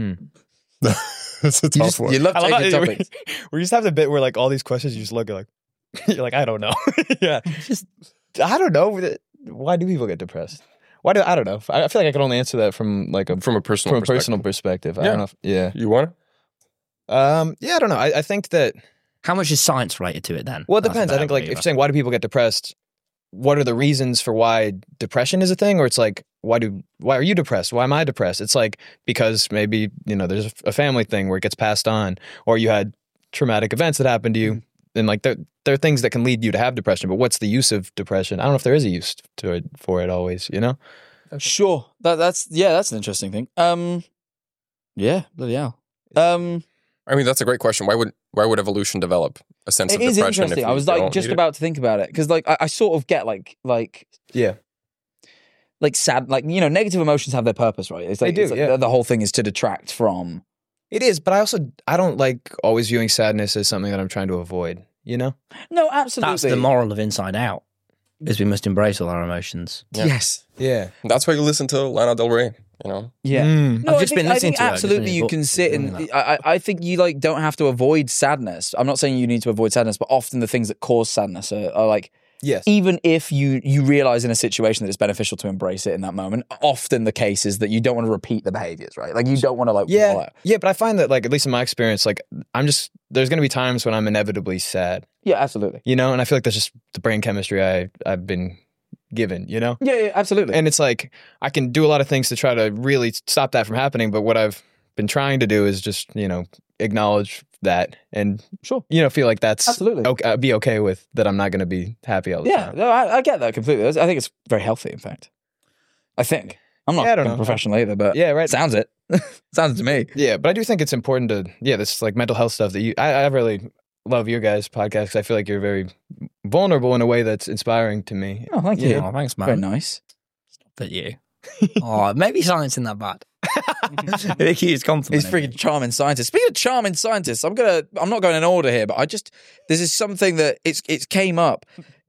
That's a tough one. You love taking topics. We used to have the bit where like all these questions you just look at like you're like, I don't know. Yeah. I don't know. Why do people get depressed? I don't know. I feel like I can only answer that from like a personal perspective. I don't know. You want to? Yeah, I don't know. I think that... How much is science related to it then? Well, it depends. I think like if you're saying why do people get depressed, what are the reasons for why depression is a thing? Or it's like, why are you depressed? Why am I depressed? It's like, because maybe, you know, there's a family thing where it gets passed on, or you had traumatic events that happened to you. And like, there are things that can lead you to have depression, but what's the use of depression? I don't know if there is a use for it always, you know? Sure. That's an interesting thing. Yeah, bloody hell. I mean, that's a great question. Why would evolution develop a sense of depression? It is interesting. I was like just about to think about it, because like I sort of get like sad, like, you know, negative emotions have their purpose, right? It's like, the whole thing is to detract from. It is, but I don't like always viewing sadness as something that I'm trying to avoid, you know? No, absolutely. That's the moral of Inside Out, is we must embrace all our emotions. Yeah. Yes. Yeah. That's why you listen to Lana Del Rey, you know? Yeah. No, I think absolutely you can sit and I think you like don't have to avoid sadness. I'm not saying you need to avoid sadness, but often the things that cause sadness are like, yes. Even if you realize in a situation that it's beneficial to embrace it in that moment, often the case is that you don't want to repeat the behaviors, right? Like, you don't want to like yeah, but I find that, like, at least in my experience, like, there's going to be times when I'm inevitably sad. Yeah, absolutely. You know, and I feel like that's just the brain chemistry I've been given, you know? Yeah, absolutely. And it's like, I can do a lot of things to try to really stop that from happening, but what I've been trying to do is just, you know, acknowledge that and you know, feel like that's absolutely okay, be okay with that. I'm not going to be happy all the time. Yeah, no, I get that completely. I think it's very healthy, in fact. I think. I'm not a professional either, but sounds it. Sounds to me. Yeah, but I do think it's important to, this like mental health stuff that I really love your guys' podcast, because I feel like you're very vulnerable in a way that's inspiring to me. Oh, thank you. Oh, thanks, man. Very nice. Stop at you. Oh, maybe science isn't that bad. The cutest compliment. He's freaking charming scientist. Speaking of charming scientists, I'm not going in order here, but this is something that it came up.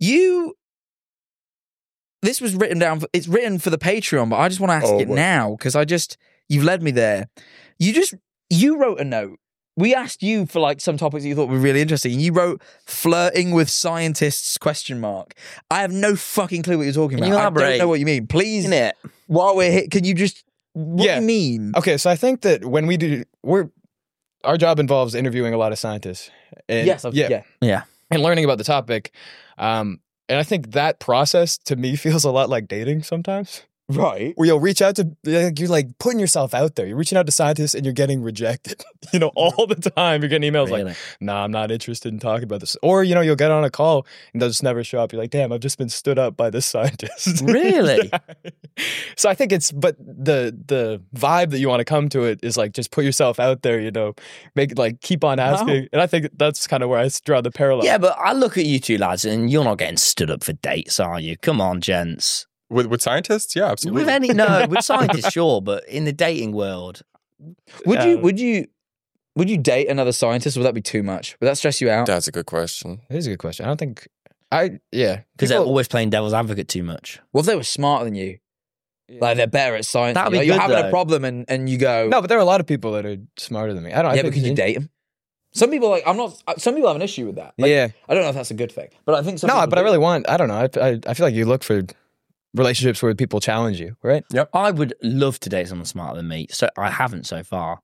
This was written down. It's written for the Patreon, but I just want to ask it now, because you've led me there. You wrote a note. We asked you for like some topics that you thought were really interesting, and you wrote "flirting with scientists?" ? I have no fucking clue what you're talking about. I don't know what you mean. Please, while we're here, can you just what do you mean? Okay, so I think that when we do, our job involves interviewing a lot of scientists. And, yeah, and learning about the topic. And I think that process to me feels a lot like dating sometimes. Right. Where you'll reach out to, you're like putting yourself out there. You're reaching out to scientists and you're getting rejected, you know, all the time. You're getting emails like, nah, I'm not interested in talking about this. Or, you know, you'll get on a call and they'll just never show up. You're like, damn, I've just been stood up by this scientist. Really? So I think but the vibe that you want to come to it is like, just put yourself out there, you know, keep on asking. Wow. And I think that's kind of where I draw the parallel. Yeah, but I look at you two lads and you're not getting stood up for dates, are you? Come on, gents. With scientists? Yeah, absolutely. With scientists, sure, but in the dating world. Would you date another scientist, or would that be too much? Would that stress you out? That's a good question. It is a good question. I don't think because they're always playing devil's advocate too much. Well, if they were smarter than you, like they're better at science, that'd be good, you're having a problem and you go, no, but there are a lot of people that are smarter than me. I don't. Yeah, but could you date them? Some people some people have an issue with that. Like, Yeah. I don't know if that's a good thing, but I think some No, people but I do. really want. I don't know. I feel like you look for relationships where people challenge you, right? I would love to date someone smarter than me. So I haven't so far.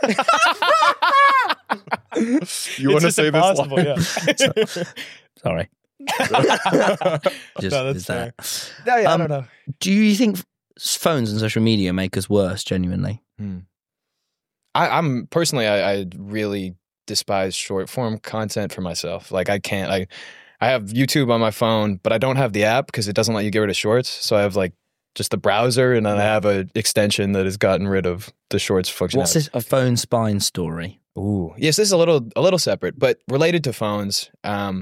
You want to say this line? Sorry. Just, No, is that. I don't know. Do you think phones and social media make us worse, genuinely? I'm personally, I really despise short form content for myself. Like I can't. I have YouTube on my phone, but I don't have the app because it doesn't let you get rid of shorts. So I have like just the browser, and then I have an extension that has gotten rid of the shorts functionality. What's this? A phone spine story? Ooh, yes, this is a little separate, but related to phones.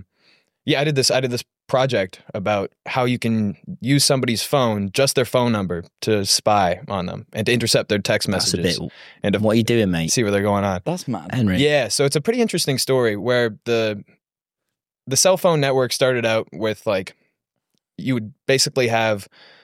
I did this project about how you can use somebody's phone, just their phone number, to spy on them and to intercept their text That's messages a bit. and to What are you doing, mate? see where they're going on. That's mad. Henry. Yeah, so it's a pretty interesting story where the cell phone network started out with like you would basically have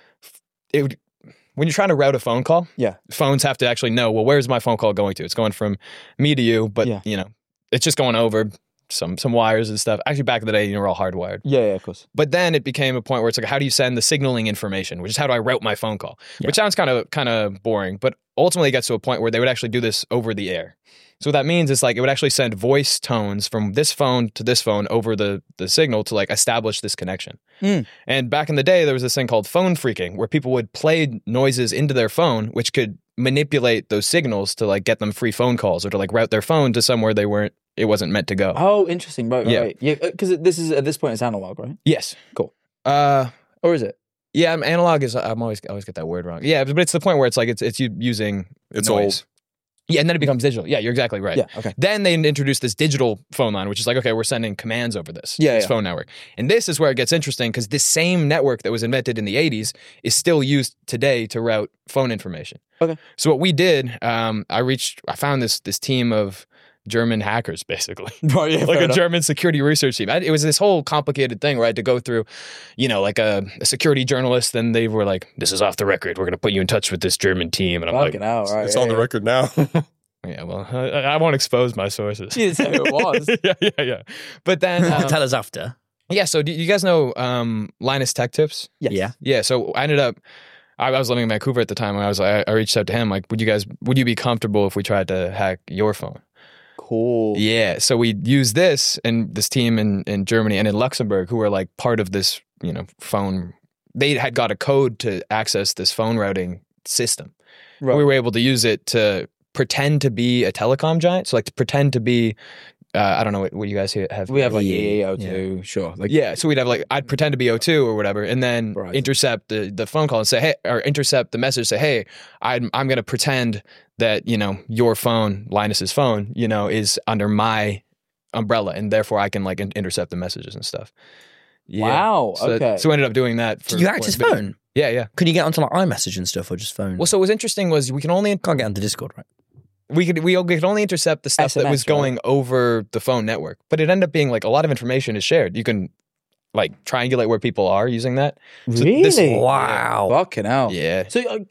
it would, when you're trying to route a phone call. Yeah. Phones have to actually know, well, where's my phone call going to? It's going from me to you, but Yeah. it's just going over some wires and stuff. Actually, back in the day, you were all hardwired. Yeah, of course. But then it became a point where it's like, how do you send the signaling information, which is how do I route my phone call? Yeah. Which sounds kind of boring, but ultimately it gets to a point where they would actually do this over the air. So what that means is like it would actually send voice tones from this phone to this phone over the signal to like establish this connection. And back in the day, there was this thing called phone phreaking, where people would play noises into their phone, which could manipulate those signals to like get them free phone calls or to like route their phone to somewhere it wasn't meant to go. Oh, interesting. Right, Yeah. right. Yeah, because this is at this point it's analog, right? Yes. Cool. Or is it? Yeah, analog is. I always get that word wrong. Yeah, but it's the point where it's like it's you using It's noise. old. Yeah, and then it becomes digital. Yeah, you're exactly right. Yeah. Okay. Then they introduced this digital phone line, which is like, okay, we're sending commands over this Yeah. phone network. And this is where it gets interesting because this same network that was invented in the 80s is still used today to route phone information. Okay. So what we did, I found this team of German hackers, basically. Right. Yeah. Like a German security research team. It was this whole complicated thing where I had to go through, like a security journalist. Then they were like, "This is off the record. We're going to put you in touch with this German team." And I'm Fucking like, hell, right? It's on the record now. "Yeah, well, I won't expose my sources." You didn't say who it was. yeah. But then, Tell us after. yeah. So do you guys know Linus Tech Tips? Yes. Yeah. Yeah. So I ended up. I was living in Vancouver at the time, and I reached out to him like, would you be comfortable if we tried to hack your phone? Cool. Yeah, so we used this and this team in Germany and in Luxembourg who were like part of this, phone. They had got a code to access this phone routing system. Right. We were able to use it to pretend to be a telecom giant. So like to pretend to be, I don't know what you guys have. We have like Yeah. EEO2, sure. Like, Yeah, so we'd have like, I'd pretend to be O2 or whatever, and then Right. intercept the phone call and say, hey, or intercept the message, say, hey, I'm going to pretend that, your phone, Linus's phone, is under my umbrella, and therefore I can like intercept the messages and stuff. Yeah. Wow, So, okay. So we ended up doing that. For Did you hack his quite a bit. phone? Yeah, yeah. Could you get onto like iMessage and stuff, or just phone? Well, so what was interesting was we can't get onto Discord, right? we could only intercept the stuff that SMS, was going over the phone network, but it ended up being like a lot of information is shared. You can like triangulate where people are using that. So this- Really? Wow. Fucking hell. Yeah.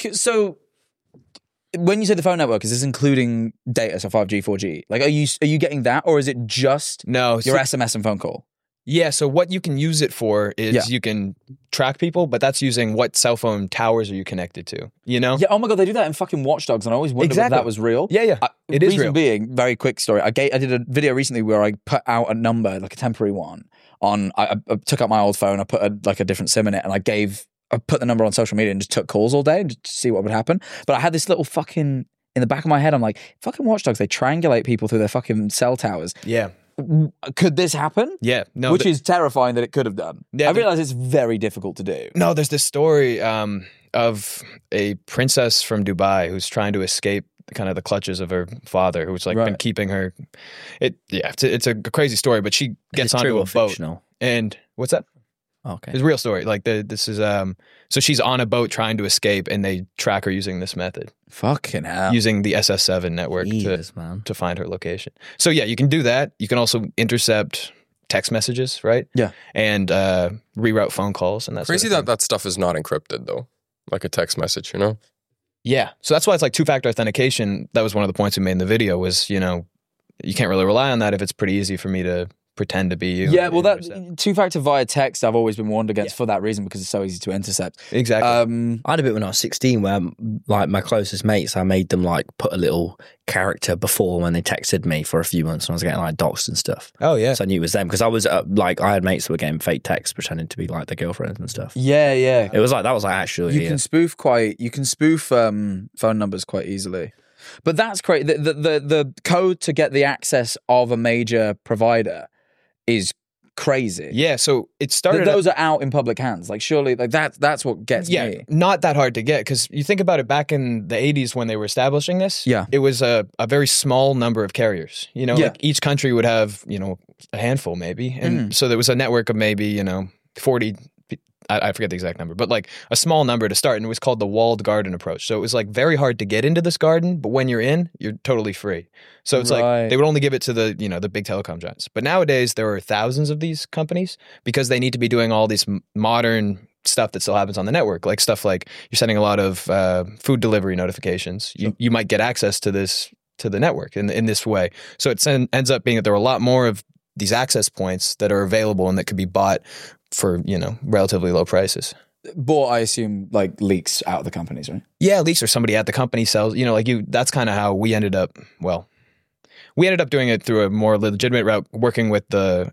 So when you say the phone network, is this including data, so 5G, 4G? Like, are you getting that, or is it just No. your SMS and phone call? Yeah, so what you can use it for is you can track people, but that's using what cell phone towers are you connected to, Yeah. Oh my god, they do that in fucking Watch Dogs, and I always wondered Exactly. if that was real. Yeah. It is reason real. being, very quick story. I did a video recently where I put out a number, like a temporary one, on. I took out my old phone, I put a different SIM in it, and I put the number on social media and just took calls all day just to see what would happen. But I had this little fucking in the back of my head. I'm like, fucking Watch Dogs, they triangulate people through their fucking cell towers. Yeah. Could this happen? Yeah. No. Which is terrifying that it could have done. Yeah, I realize it's very difficult to do. No, there's this story of a princess from Dubai who's trying to escape kind of the clutches of her father, who's like been Right. keeping her. It's a crazy story, but she gets Is it true onto a or boat. fictional? And what's that? Okay. It's a real story. Like this is so she's on a boat trying to escape, and they track her using this method, Fucking hell. using the SS7 network Jesus, man. to find her location. So yeah, you can do that. You can also intercept text messages, right? Yeah. And reroute phone calls and that Crazy sort of that stuff is not encrypted though, like a text message. Yeah. So that's why it's like two-factor authentication. That was one of the points we made in the video was, you can't really rely on that if it's pretty easy for me to pretend to be you. Yeah, well, that 100%. two-factor via text, I've always been warned against for that reason because it's so easy to intercept. Exactly. I had a bit when I was 16 where like my closest mates, I made them like put a little character before when they texted me for a few months when I was getting like doxed and stuff. Oh yeah. So I knew it was them because I was like, I had mates that were getting fake texts pretending to be like their girlfriends and stuff. Yeah. It was like, that was like actually. You can spoof phone numbers quite easily. But that's great. The code to get the access of a major provider is crazy. Yeah, so it started. Those are out in public hands. Like surely, like that's what gets me. Not that hard to get because you think about it. Back in the 80s when they were establishing this, Yeah. it was a very small number of carriers. You know, Yeah. like each country would have a handful maybe, and so there was a network of maybe 40. I forget the exact number, but like a small number to start, and it was called the walled garden approach. So it was like very hard to get into this garden, but when you're in, you're totally free. So it's Right. like they would only give it to the the big telecom giants. But nowadays there are thousands of these companies because they need to be doing all these modern stuff that still happens on the network, like stuff like you're sending a lot of food delivery notifications. You might get access to the network in this way. So it ends up being that there are a lot more of these access points that are available and that could be bought for relatively low prices. Bought, I assume, like leaks out of the companies, right? Yeah, leaks or somebody at the company sells. That's kind of how we ended up. Well, we ended up doing it through a more legitimate route, working with the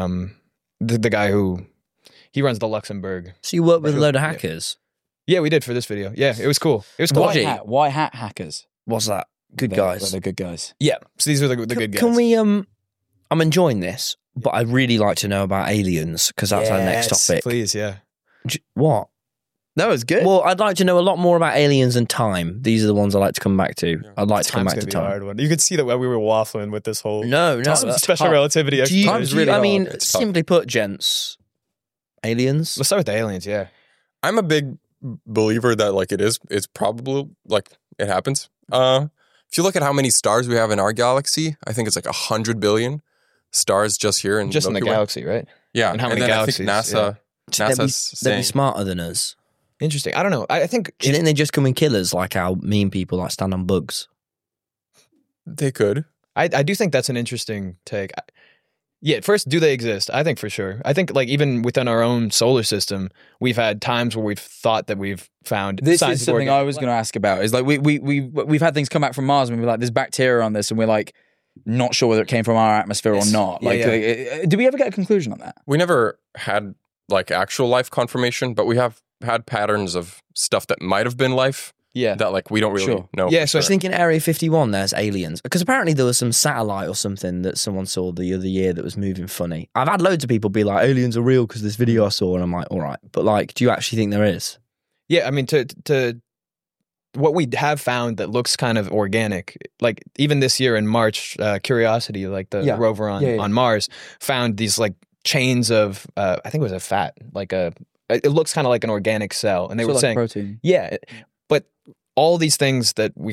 guy who he runs the Luxembourg. So you work with a load of hackers. Yeah, we did for this video. Yeah, it was cool. It was cool. White hat hackers. What's that? Good They're guys. the good guys. Yeah, so these are the good guys. Can we? I'm enjoying this, but I'd really like to know about aliens because that's our next topic. Please, yeah. What? That was good. Well, I'd like to know a lot more about aliens and time. These are the ones I like to come back to. I'd like to come back to time. one. You could see that we were waffling with this whole No. special relativity. Do you, Time's do you- really I hard. mean, It's tough. simply put, gents, aliens. Let's start with the aliens. Yeah. I'm a big believer that like it's probably like it happens. If you look at how many stars we have in our galaxy, I think it's like 100 billion stars just here in Just in the Milky Way. galaxy, right? Yeah, And how many then galaxies, I think They'd be NASA's saying smarter than us. Interesting. I don't know. I think Do you think they just come and kill us like how mean people like stand on bugs? they could. I do think that's an interesting take. Yeah, first, do they exist? I think for sure. I think like even within our own solar system, we've had times where we've thought that we've found This signs is of something I was going to ask about. Is like we've had things come back from Mars and we're like, there's bacteria on this, and we're like, not sure whether it came from our atmosphere or not. Yeah, Like, yeah. do we ever get a conclusion on that? We never had like actual life confirmation, but we have had patterns of stuff that might have been life Yeah. that like we don't really Sure. know. Yeah, for so I sure. was thinking Area 51, there's aliens. Because apparently there was some satellite or something that someone saw the other year that was moving funny. I've had loads of people be like, aliens are real because this video I saw. And I'm like, all right. But like, do you actually think there is? Yeah, I mean, to what we have found that looks kind of organic, like even this year in March, Curiosity, like the Yeah. rover on, Yeah, yeah. on Mars, found these like chains of, I think it was a fat, it looks kind of like an organic cell. And they So were like saying, protein. yeah, but all these things that we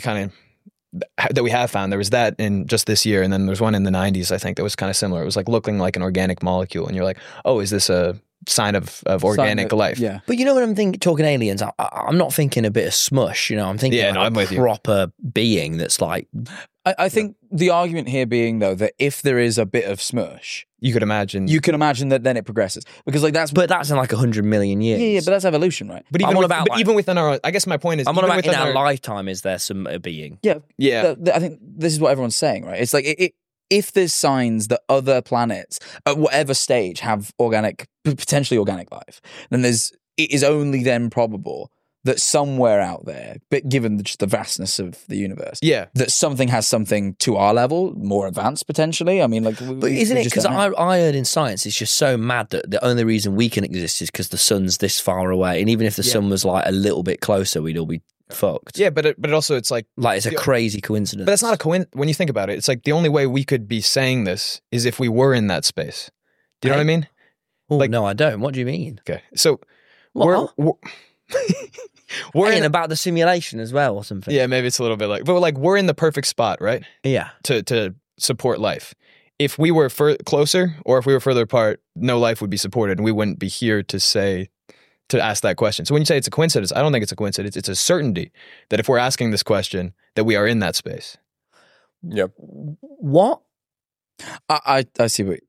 have found, there was that in just this year, and then there's one in the 90s, I think, that was kind of similar. It was like looking like an organic molecule, and you're like, oh, is this a sign of organic Sign life? Yeah. But you know what I'm thinking, talking aliens, I'm not thinking a bit of smush, you know, I'm thinking Yeah, like no, I'm a with you. proper being that's like, I think the argument here being though that if there is a bit of smush, You could imagine. you can imagine that then it progresses because like that's but that's in like 100 million years. yeah, but that's evolution, right? But I'm even on with, about, but like- even within our, I guess my point is, I'm on even about in within our lifetime, is there some being? Yeah, yeah, I think this is what everyone's saying, right? It's like if there's signs that other planets at whatever stage have potentially organic life, then it is only then probable that somewhere out there, but given just the vastness of the universe, yeah. that something has something to our level, more advanced potentially. I mean, like, But isn't it because I heard in science it's just so mad that the only reason we can exist is because the sun's this far away, and even if the sun was like a little bit closer, we'd all be fucked. Yeah, but it also it's like, Like it's a crazy coincidence. but that's not a coincidence when you think about it. It's like the only way we could be saying this is if we were in that space. Do you know what I mean? Oh, like- no, I don't. What do you mean? Okay, so What? we're we're In in about the simulation as well or something. yeah, maybe it's a little bit like, but like we're in the perfect spot, right, Yeah. to support life. If we were closer or if we were further apart, no life would be supported, and we wouldn't be here to ask that question. So when you say it's a coincidence, I don't think it's a coincidence. It's a certainty that if we're asking this question, that we are in that space. Yep. What I see what...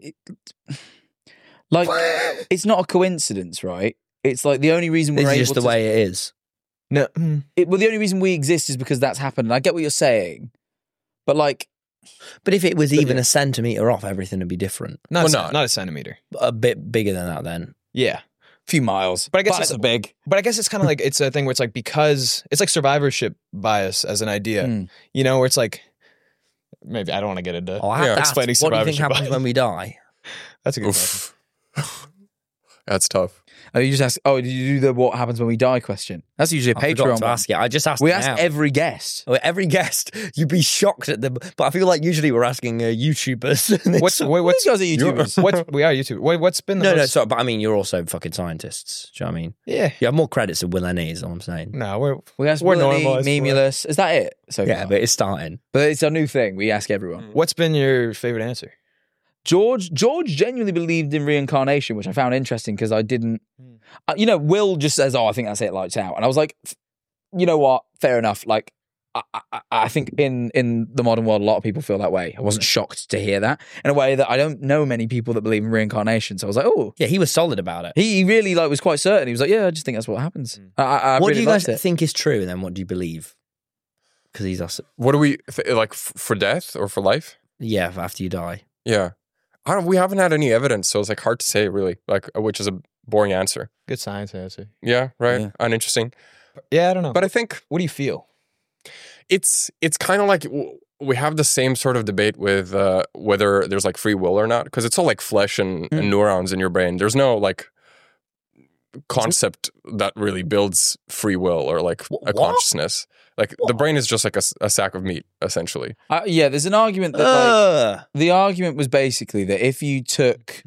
like, it's not a coincidence, right? It's like the only reason we're It's able just the to... way it is. No, Well, the only reason we exist is because that's happened. And I get what you're saying, but like... But if it was even a centimetre off, everything would be different. not a centimeter. A bit bigger than that then. Yeah. few miles. But I guess it's it's big. But I guess it's kind of like, it's a thing where it's like, because it's like survivorship bias as an idea, you know, where it's like, maybe I don't want to get into I have to explaining ask, what do you think survivorship happens bias. when we die? That's a good question. Oof. That's tough. Oh, you just ask. Oh, did you do the what happens when we die question? That's usually a I forgot Patreon to one. ask it. I just asked We it ask now. every guest. Oh, every guest, you'd be shocked at them. But I feel like usually we're asking YouTubers. And What's it's- what's These guys are YouTubers. we are YouTube. What's been the no, most, sorry, but I mean, you're also fucking scientists. Do you know what I mean? yeah. You have more credits than Will and E, is all I'm saying. No, We ask We're Willany, normalised for it. Memulus. Is that it? So Yeah, far? but it's starting. But it's a new thing. We ask everyone. what's been your favorite answer? George genuinely believed in reincarnation, which I found interesting because I didn't. You know, Will just says, "Oh, I think that's it, lights out," and I was like, "You know what? Fair enough." Like, I think in the modern world, a lot of people feel that way. I wasn't shocked to hear that in a way that I don't know many people that believe in reincarnation. So I was like, "Oh." Yeah, he was solid about it. He really was quite certain. He was like, "Yeah, I just think that's what happens." I What really do you guys liked it. think is true, and then what do you believe? Because he's us. What do we like for death or for life? Yeah, after you die. Yeah, we haven't had any evidence, so it's like hard to say really. Like, which is a boring answer. Good science answer. Yeah, right. Yeah. Uninteresting. Yeah, I don't know. But I think what do you feel? it's kind of like we have the same sort of debate with whether there's like free will or not, because it's all like flesh and neurons in your brain. There's no like concept that really builds free will or like a What? consciousness. Like the brain is just like a sack of meat, essentially. Yeah, there's an argument that like, the argument was basically that if you took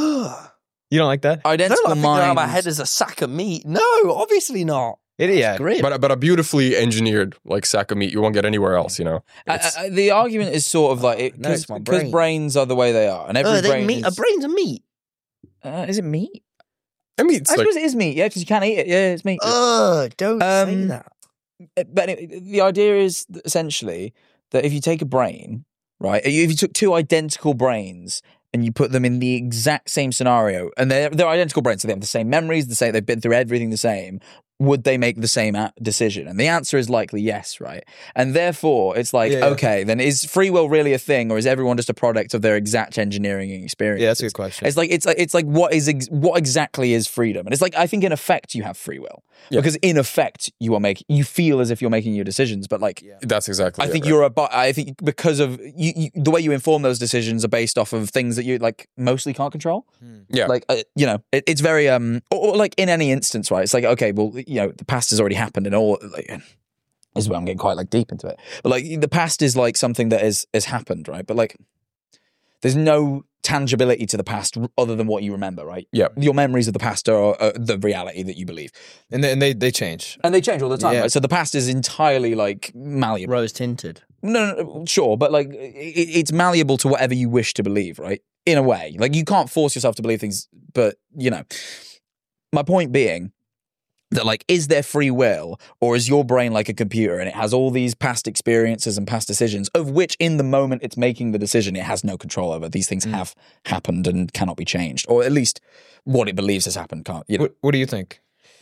You don't like that? identical minds, my head is a sack of meat. No, obviously not. Yeah. Grim. But a beautifully engineered like sack of meat you won't get anywhere else, you know. It's- the argument is sort of like No, it's my because brain. brains are the way they are, and every brain meat. is, A brain's a meat. is it meat? I mean, it's I like suppose it is meat. Yeah, because you can't eat it. Yeah, it's meat. Don't say that. But anyway, the idea is essentially that if you take a brain, right, if you took two identical brains and you put them in the exact same scenario, and they're identical brains, so they have the same memories, they've been through everything the same, would they make the same decision? And the answer is likely yes, right? And therefore, it's like, okay, then is free will really a thing, or is everyone just a product of their exact engineering and experience? Yeah, that's a good question. It's like what exactly is freedom? And it's like I think in effect you have free will because in effect you feel as if you're making your decisions, but like that's exactly. I think it, right? I think because of the way you inform those decisions are based off of things that you like mostly can't control. Yeah. Like you know, it's very or like in any instance, right? It's like okay, well, you know, the past has already happened, and all like this is where I'm getting quite like deep into it. But like the past is like something that has happened, right? But like there's no tangibility to the past other than what you remember, right? Yeah. Your memories of the past are the reality that you believe, and they change. and they change all the time. Yeah. Right? So the past is entirely like malleable. Rose tinted. No, sure, but like it's malleable to whatever you wish to believe, right? In a way, like you can't force yourself to believe things, but you know, my point being that like, is there free will, or is your brain like a computer and it has all these past experiences and past decisions of which in the moment it's making the decision it has no control over? These things have happened and cannot be changed, or at least what it believes has happened can't. You know, What do you think?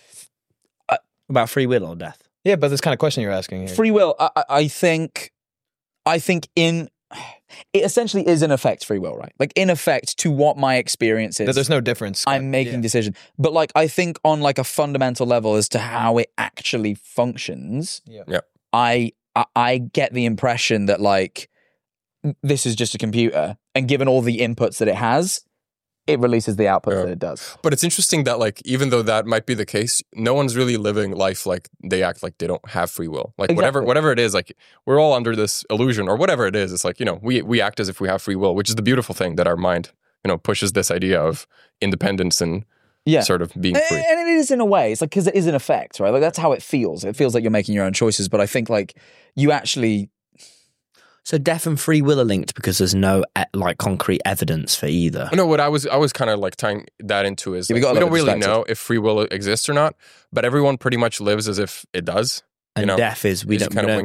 About free will or death? Yeah, but this kind of question you're asking here. free will. I think it essentially is in effect free will, right? Like in effect to what my experience is. That there's no difference. I'm making decisions. But like I think on like a fundamental level as to how it actually functions, Yeah. I get the impression that like this is just a computer, and given all the inputs that it has, it releases the outputs that it does. But it's interesting that like even though that might be the case, no one's really living life like they act like they don't have free will. Like Exactly. whatever it is, like we're all under this illusion or whatever it is. It's like, you know, we act as if we have free will, which is the beautiful thing that our mind, you know, pushes this idea of independence and sort of being free. And it is in a way. It's like because it is an effect, right? Like that's how it feels. It feels like you're making your own choices. But I think like you actually. So death and free will are linked because there's no like concrete evidence for either. No, what I was kind of like tying that into is Yeah, we like, got a we lot don't of really perspective. know if free will exists or not, but everyone pretty much lives as if it does. And you know, death is we It's don't. kind we of don't- wing.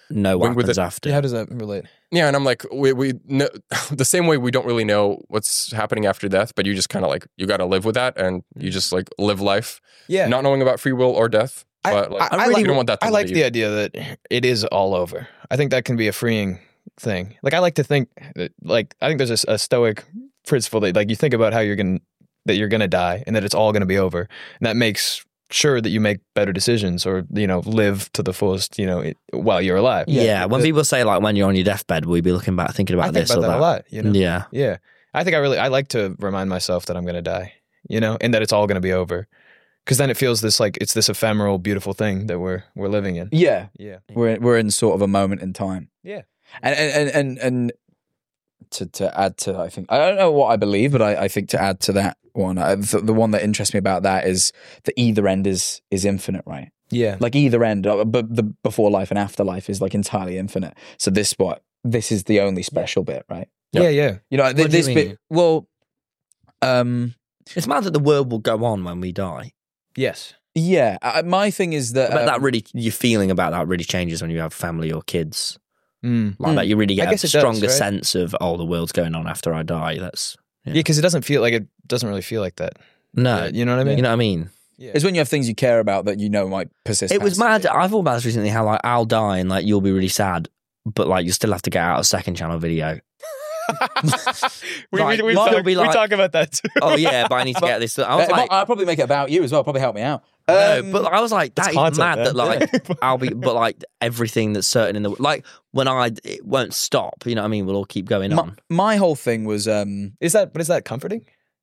know what When with happens it- after. Yeah, how does that relate? Yeah, and I'm like, we know, the same way we don't really know what's happening after death, but you just kind of like, you got to live with that, and you just like live life, Yeah. not knowing about free will or death. But like, I you like- don't want that to I like leave. the idea that it is all over. I think that can be a freeing thing. Like I like to think that, like, I think there's a stoic principle that like you think about how you're gonna die and that it's all gonna be over, and that makes sure that you make better decisions or live to the fullest while you're alive. Yeah, when people say like when you're on your deathbed, will you be looking back thinking about I think this about or that that? a lot. Yeah. Yeah. I think I like to remind myself that I'm gonna die, and that it's all gonna be over. Because then it feels it's this ephemeral, beautiful thing that we're living in. Yeah. Yeah. We're in sort of a moment in time. Yeah. And to add to, I think, I don't know what I believe, but I think to add to that one, the one that interests me about that is that either end is infinite, right? Yeah. Like either end, but the before life and afterlife is like entirely infinite. So this is the only special bit, right? Yeah. Yeah. You know, What do you this mean? bit. Well, It's mad that the world will go on when we die. Yes. yeah. My thing is that But that really, your feeling about that really changes when you have family or kids. Mm. Like that, you really I get a guess it does, stronger right? sense of, oh, the world's going on after I die. That's Yeah, because it doesn't really feel like that. no, You know what I mean? you know what I mean. Yeah. it's when you have things you care about that might persist. It was past. mad. I thought about this recently. How like I'll die and like you'll be really sad, but like you still have to get out a second channel video. we Like, we mine talk, will be we like- talk about that too. Oh yeah, but I need to get this. I was like, I'll probably make it about you as well. Probably help me out. no, but I was like, that is content, mad man. that like I'll be, but like everything that's certain in the like when it won't stop. You know what I mean? We'll all keep going on. My whole thing was Is that comforting?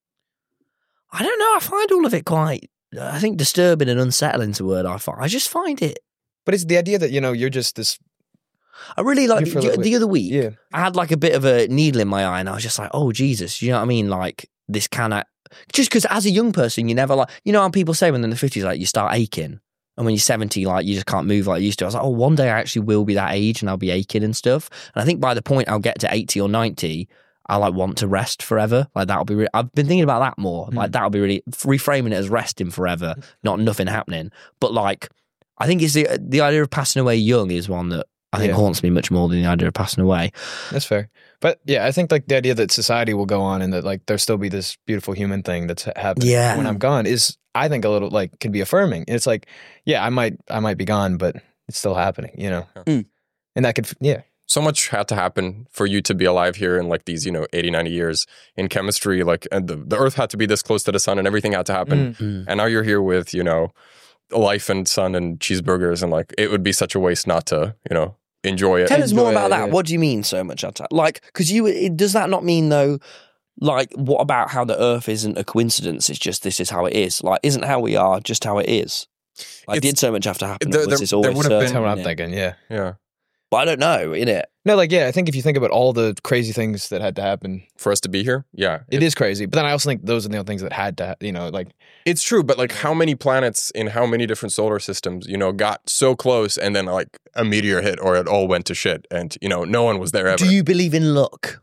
I don't know. I find all of it quite. I think disturbing and unsettling is a word I find. I just find it. But it's the idea that you're just this. I really like You feel like the other week. Yeah. I had like a bit of a needle in my eye, and I was just like, "Oh Jesus!" You know what I mean? Like this cannot. Just because as a young person, you never like. You know how people say when they're in the 50s, like you start aching, and when you're 70, like you just can't move like you used to. I was like, "Oh, one day I actually will be that age, and I'll be aching and stuff." And I think by the point I'll get to 80 or 90, I like want to rest forever. Like that'll be. I've been thinking about that more. Like that'll be really reframing it as resting forever, not nothing happening. But like, I think it's the idea of passing away young is one that I think Yeah. haunts me much more than the idea of passing away. That's fair. But yeah, I think like the idea that society will go on and that like there'll still be this beautiful human thing that's happening Yeah. when I'm gone is, I think, a little like can be affirming. It's like, yeah, I might be gone, but it's still happening, Mm. And that could, yeah. So much had to happen for you to be alive here in like these 80, 90 years in chemistry, like, and the earth had to be this close to the sun and everything had to happen. Mm. And now you're here with life and sun and cheeseburgers, and like it would be such a waste not to enjoy it. Tell us more Enjoy about it, that. yeah. What do you mean so much? Like, because does that not mean though? Like, what about how the Earth isn't a coincidence? It's just this is how it is. Like, isn't how we are just how it is? Like, It's- did so much have to happen? there- Or was there- this there always would have been- That's what I'm certain? thinking, yeah. Yeah, But I don't know, innit? No, like, yeah, I think if you think about all the crazy things that had to happen, for us to be here, yeah, it is crazy. But then I also think those are the things that had to, like, it's true. But like, how many planets in how many different solar systems, got so close, and then like a meteor hit, or it all went to shit, and no one was there ever. Do you believe in luck?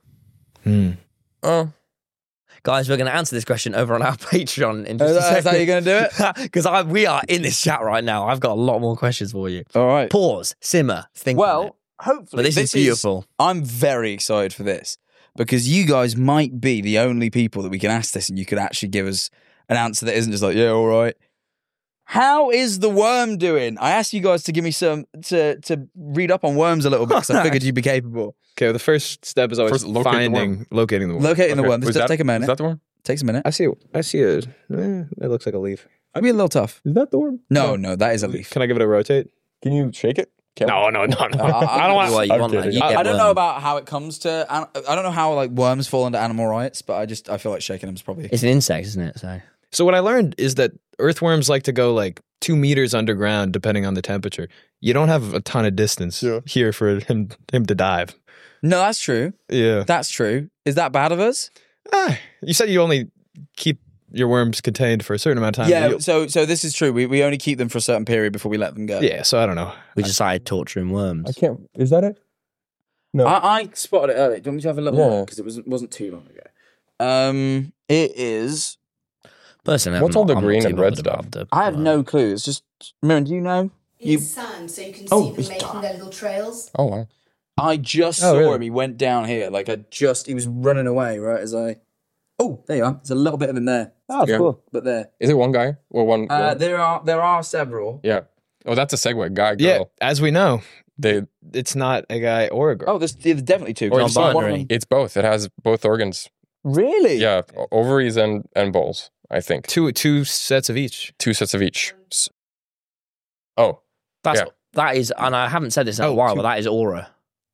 Oh, Guys, we're going to answer this question over on our Patreon in just Is a that second. how you're going to do it? Because we are in this chat right now. I've got a lot more questions for you. All right. Pause, simmer, think on it. Well, hopefully. But this is beautiful. I'm very excited for this because you guys might be the only people that we can ask this and you could actually give us an answer that isn't just like, yeah, all right. How is the worm doing? I asked you guys to give me to read up on worms a little bit because I figured you'd be capable. okay, well, the first step is always First, locate the worm. locating the worm. Locating the Okay. worm. This Was does that- take a Is minute. that the one? Takes a minute. I see it. It looks like a leaf. I'd be a little tough. Is that the one? No, that is a leaf. Can I give it a rotate? Can you shake it? No. I Well, you want that. You get I don't worm. know about how it comes to. I don't know how like worms fall under animal rights, but I feel like shaking them is probably. It's an insect, isn't it? So So what I learned is that earthworms like to go like 2 meters underground, depending on the temperature. You don't have a ton of distance here for him to dive. No, that's true. Yeah. That's true. Is that bad of us? You said you only keep your worms contained for a certain amount of time. Yeah. So this is true. We only keep them for a certain period before we let them go. Yeah. So I don't know. we just started torturing worms. can't. Is that it? No. I spotted it earlier. Do you want me to have a little Yeah. look? Because it wasn't too long ago. It is. Personally, What's I'm all the not green too and red bothered about stuff? the I have worm. no clue. It's just. Mirren, do you know? It's sand, so you can Oh, see them it's making dark. their little trails. Oh wow. I just Oh, saw really? him. He went down here. Like he was running away right as I. Oh, there you are. There's a little bit of him there. Oh, Yeah. cool. But there. Is it one guy or one? girl? There are several. Yeah. Oh, that's a segue. Guy, girl. Yeah, as we know, They. it's not a guy or a girl. Oh, there's definitely two. Or One it's not. of them- It's both. It has both organs. Really? Yeah, ovaries and balls. I think Two sets of each. 2 sets of each. Oh, Yeah. That is, and I haven't said this in a Oh, while, two- but that is aura.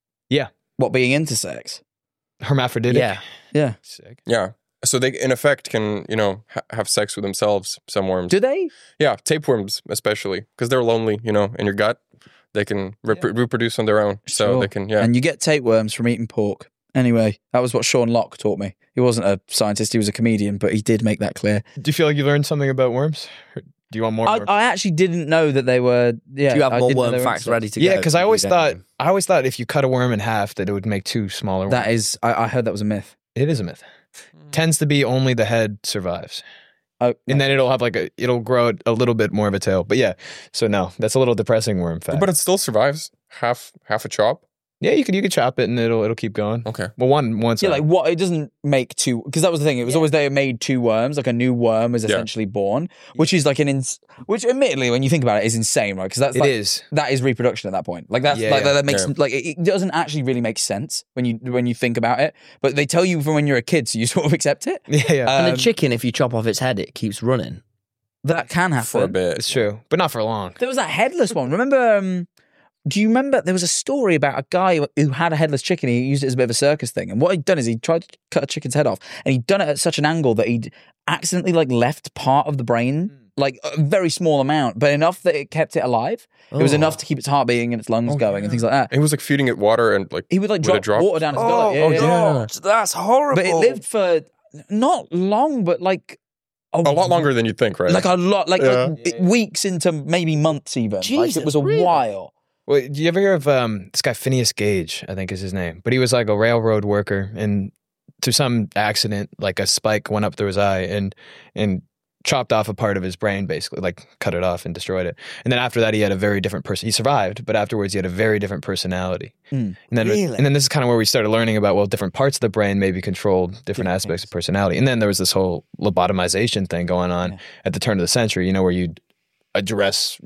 What, being intersex? Hermaphroditic. Yeah. Yeah. Sick. yeah. So they, in effect, can have sex with themselves. Some worms. Do they? Yeah, tapeworms especially because they're lonely. In your gut, they can reproduce on their own. So Sure. they can. Yeah. And you get tapeworms from eating pork. Anyway, that was what Sean Locke taught me. He wasn't a scientist, he was a comedian, but he did make that clear. Do you feel like you learned something about worms? Or do you want more? worms? I actually didn't know that they were. Yeah, Do you have I more didn't know worm they were facts intersex. ready to go? Yeah, because I always You don't thought know. if you cut a worm in half that it would make 2 smaller ones. That is, I heard that was a myth. It is a myth. Tends to be only the head survives, Oh, and then it'll have it'll grow a little bit more of a tail. But yeah, so no, that's a little depressing worm fact. But it still survives half a chop. yeah, you could chop it and it'll keep going. Okay. Well, one side. yeah, like what? It doesn't make 2, because that was the thing. It was always they made 2 worms, like a new worm is essentially born, which is like which admittedly, when you think about it, is insane, right? Because it is. that is reproduction at that point. Like that's Yeah, like yeah. that makes Yeah. like it doesn't actually really make sense when you think about it. But they tell you from when you're a kid, so you sort of accept it. Yeah, And a chicken, if you chop off its head, it keeps running. That can happen For a bit. it's true, but not for long. There was that headless one. Remember? Do you remember there was a story about a guy who had a headless chicken? He used it as a bit of a circus thing, and what he'd done is he tried to cut a chicken's head off, and he'd done it at such an angle that he'd accidentally left part of the brain, like a very small amount, but enough that it kept it alive. It was enough to keep its heart beating and its lungs going and things like that. It was like feeding it water and like He would like Would it drop drop? water down his gullet. Yeah, yeah. God, that's horrible. But it lived for not long, but like a lot longer than you'd think, right? like a lot, like, Yeah. weeks into maybe months even. Like Jesus, it was a really? while. Well, do you ever hear of this guy Phineas Gage? I think is his name, but he was like a railroad worker, and through some accident, like a spike went up through his eye and chopped off a part of his brain, basically, like cut it off and destroyed it. And then after that, he had a very different person. He survived, but afterwards, he had a very different personality. Mm. And then this is kind of where we started learning about different parts of the brain maybe controlled different aspects of personality. And then there was this whole lobotomization thing going on at the turn of the century. Where you'd address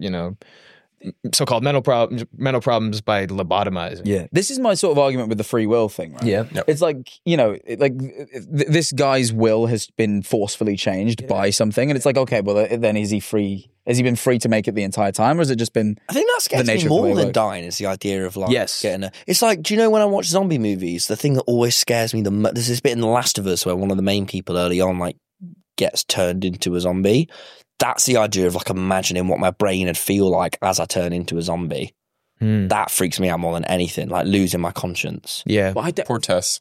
so-called mental problems by lobotomizing. Yeah, this is my sort of argument with the free will thing, right? Yeah. It's like, this guy's will has been forcefully changed by something, and it's like, okay, well, then is he free? Has he been free to make it the entire time, or has it just been? I think that scares nature me of the way more it than works. dying is the idea of like Yes. getting a. It's like, do you know when I watch zombie movies, the thing that always scares me there's this bit in The Last of Us where one of the main people early on like gets turned into a zombie. That's the idea of like imagining what my brain would feel like as I turn into a zombie. That freaks me out more than anything, like losing my conscience. Yeah. Well, poor Tess.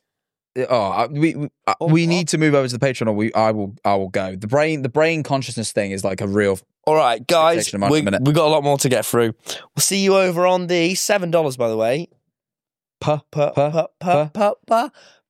we need to move over to the Patreon, or I will go. The brain consciousness thing is like a real. All right, guys, Fixation of mind for a minute. we've got a lot more to get through. We'll see you over on the $7, by the way.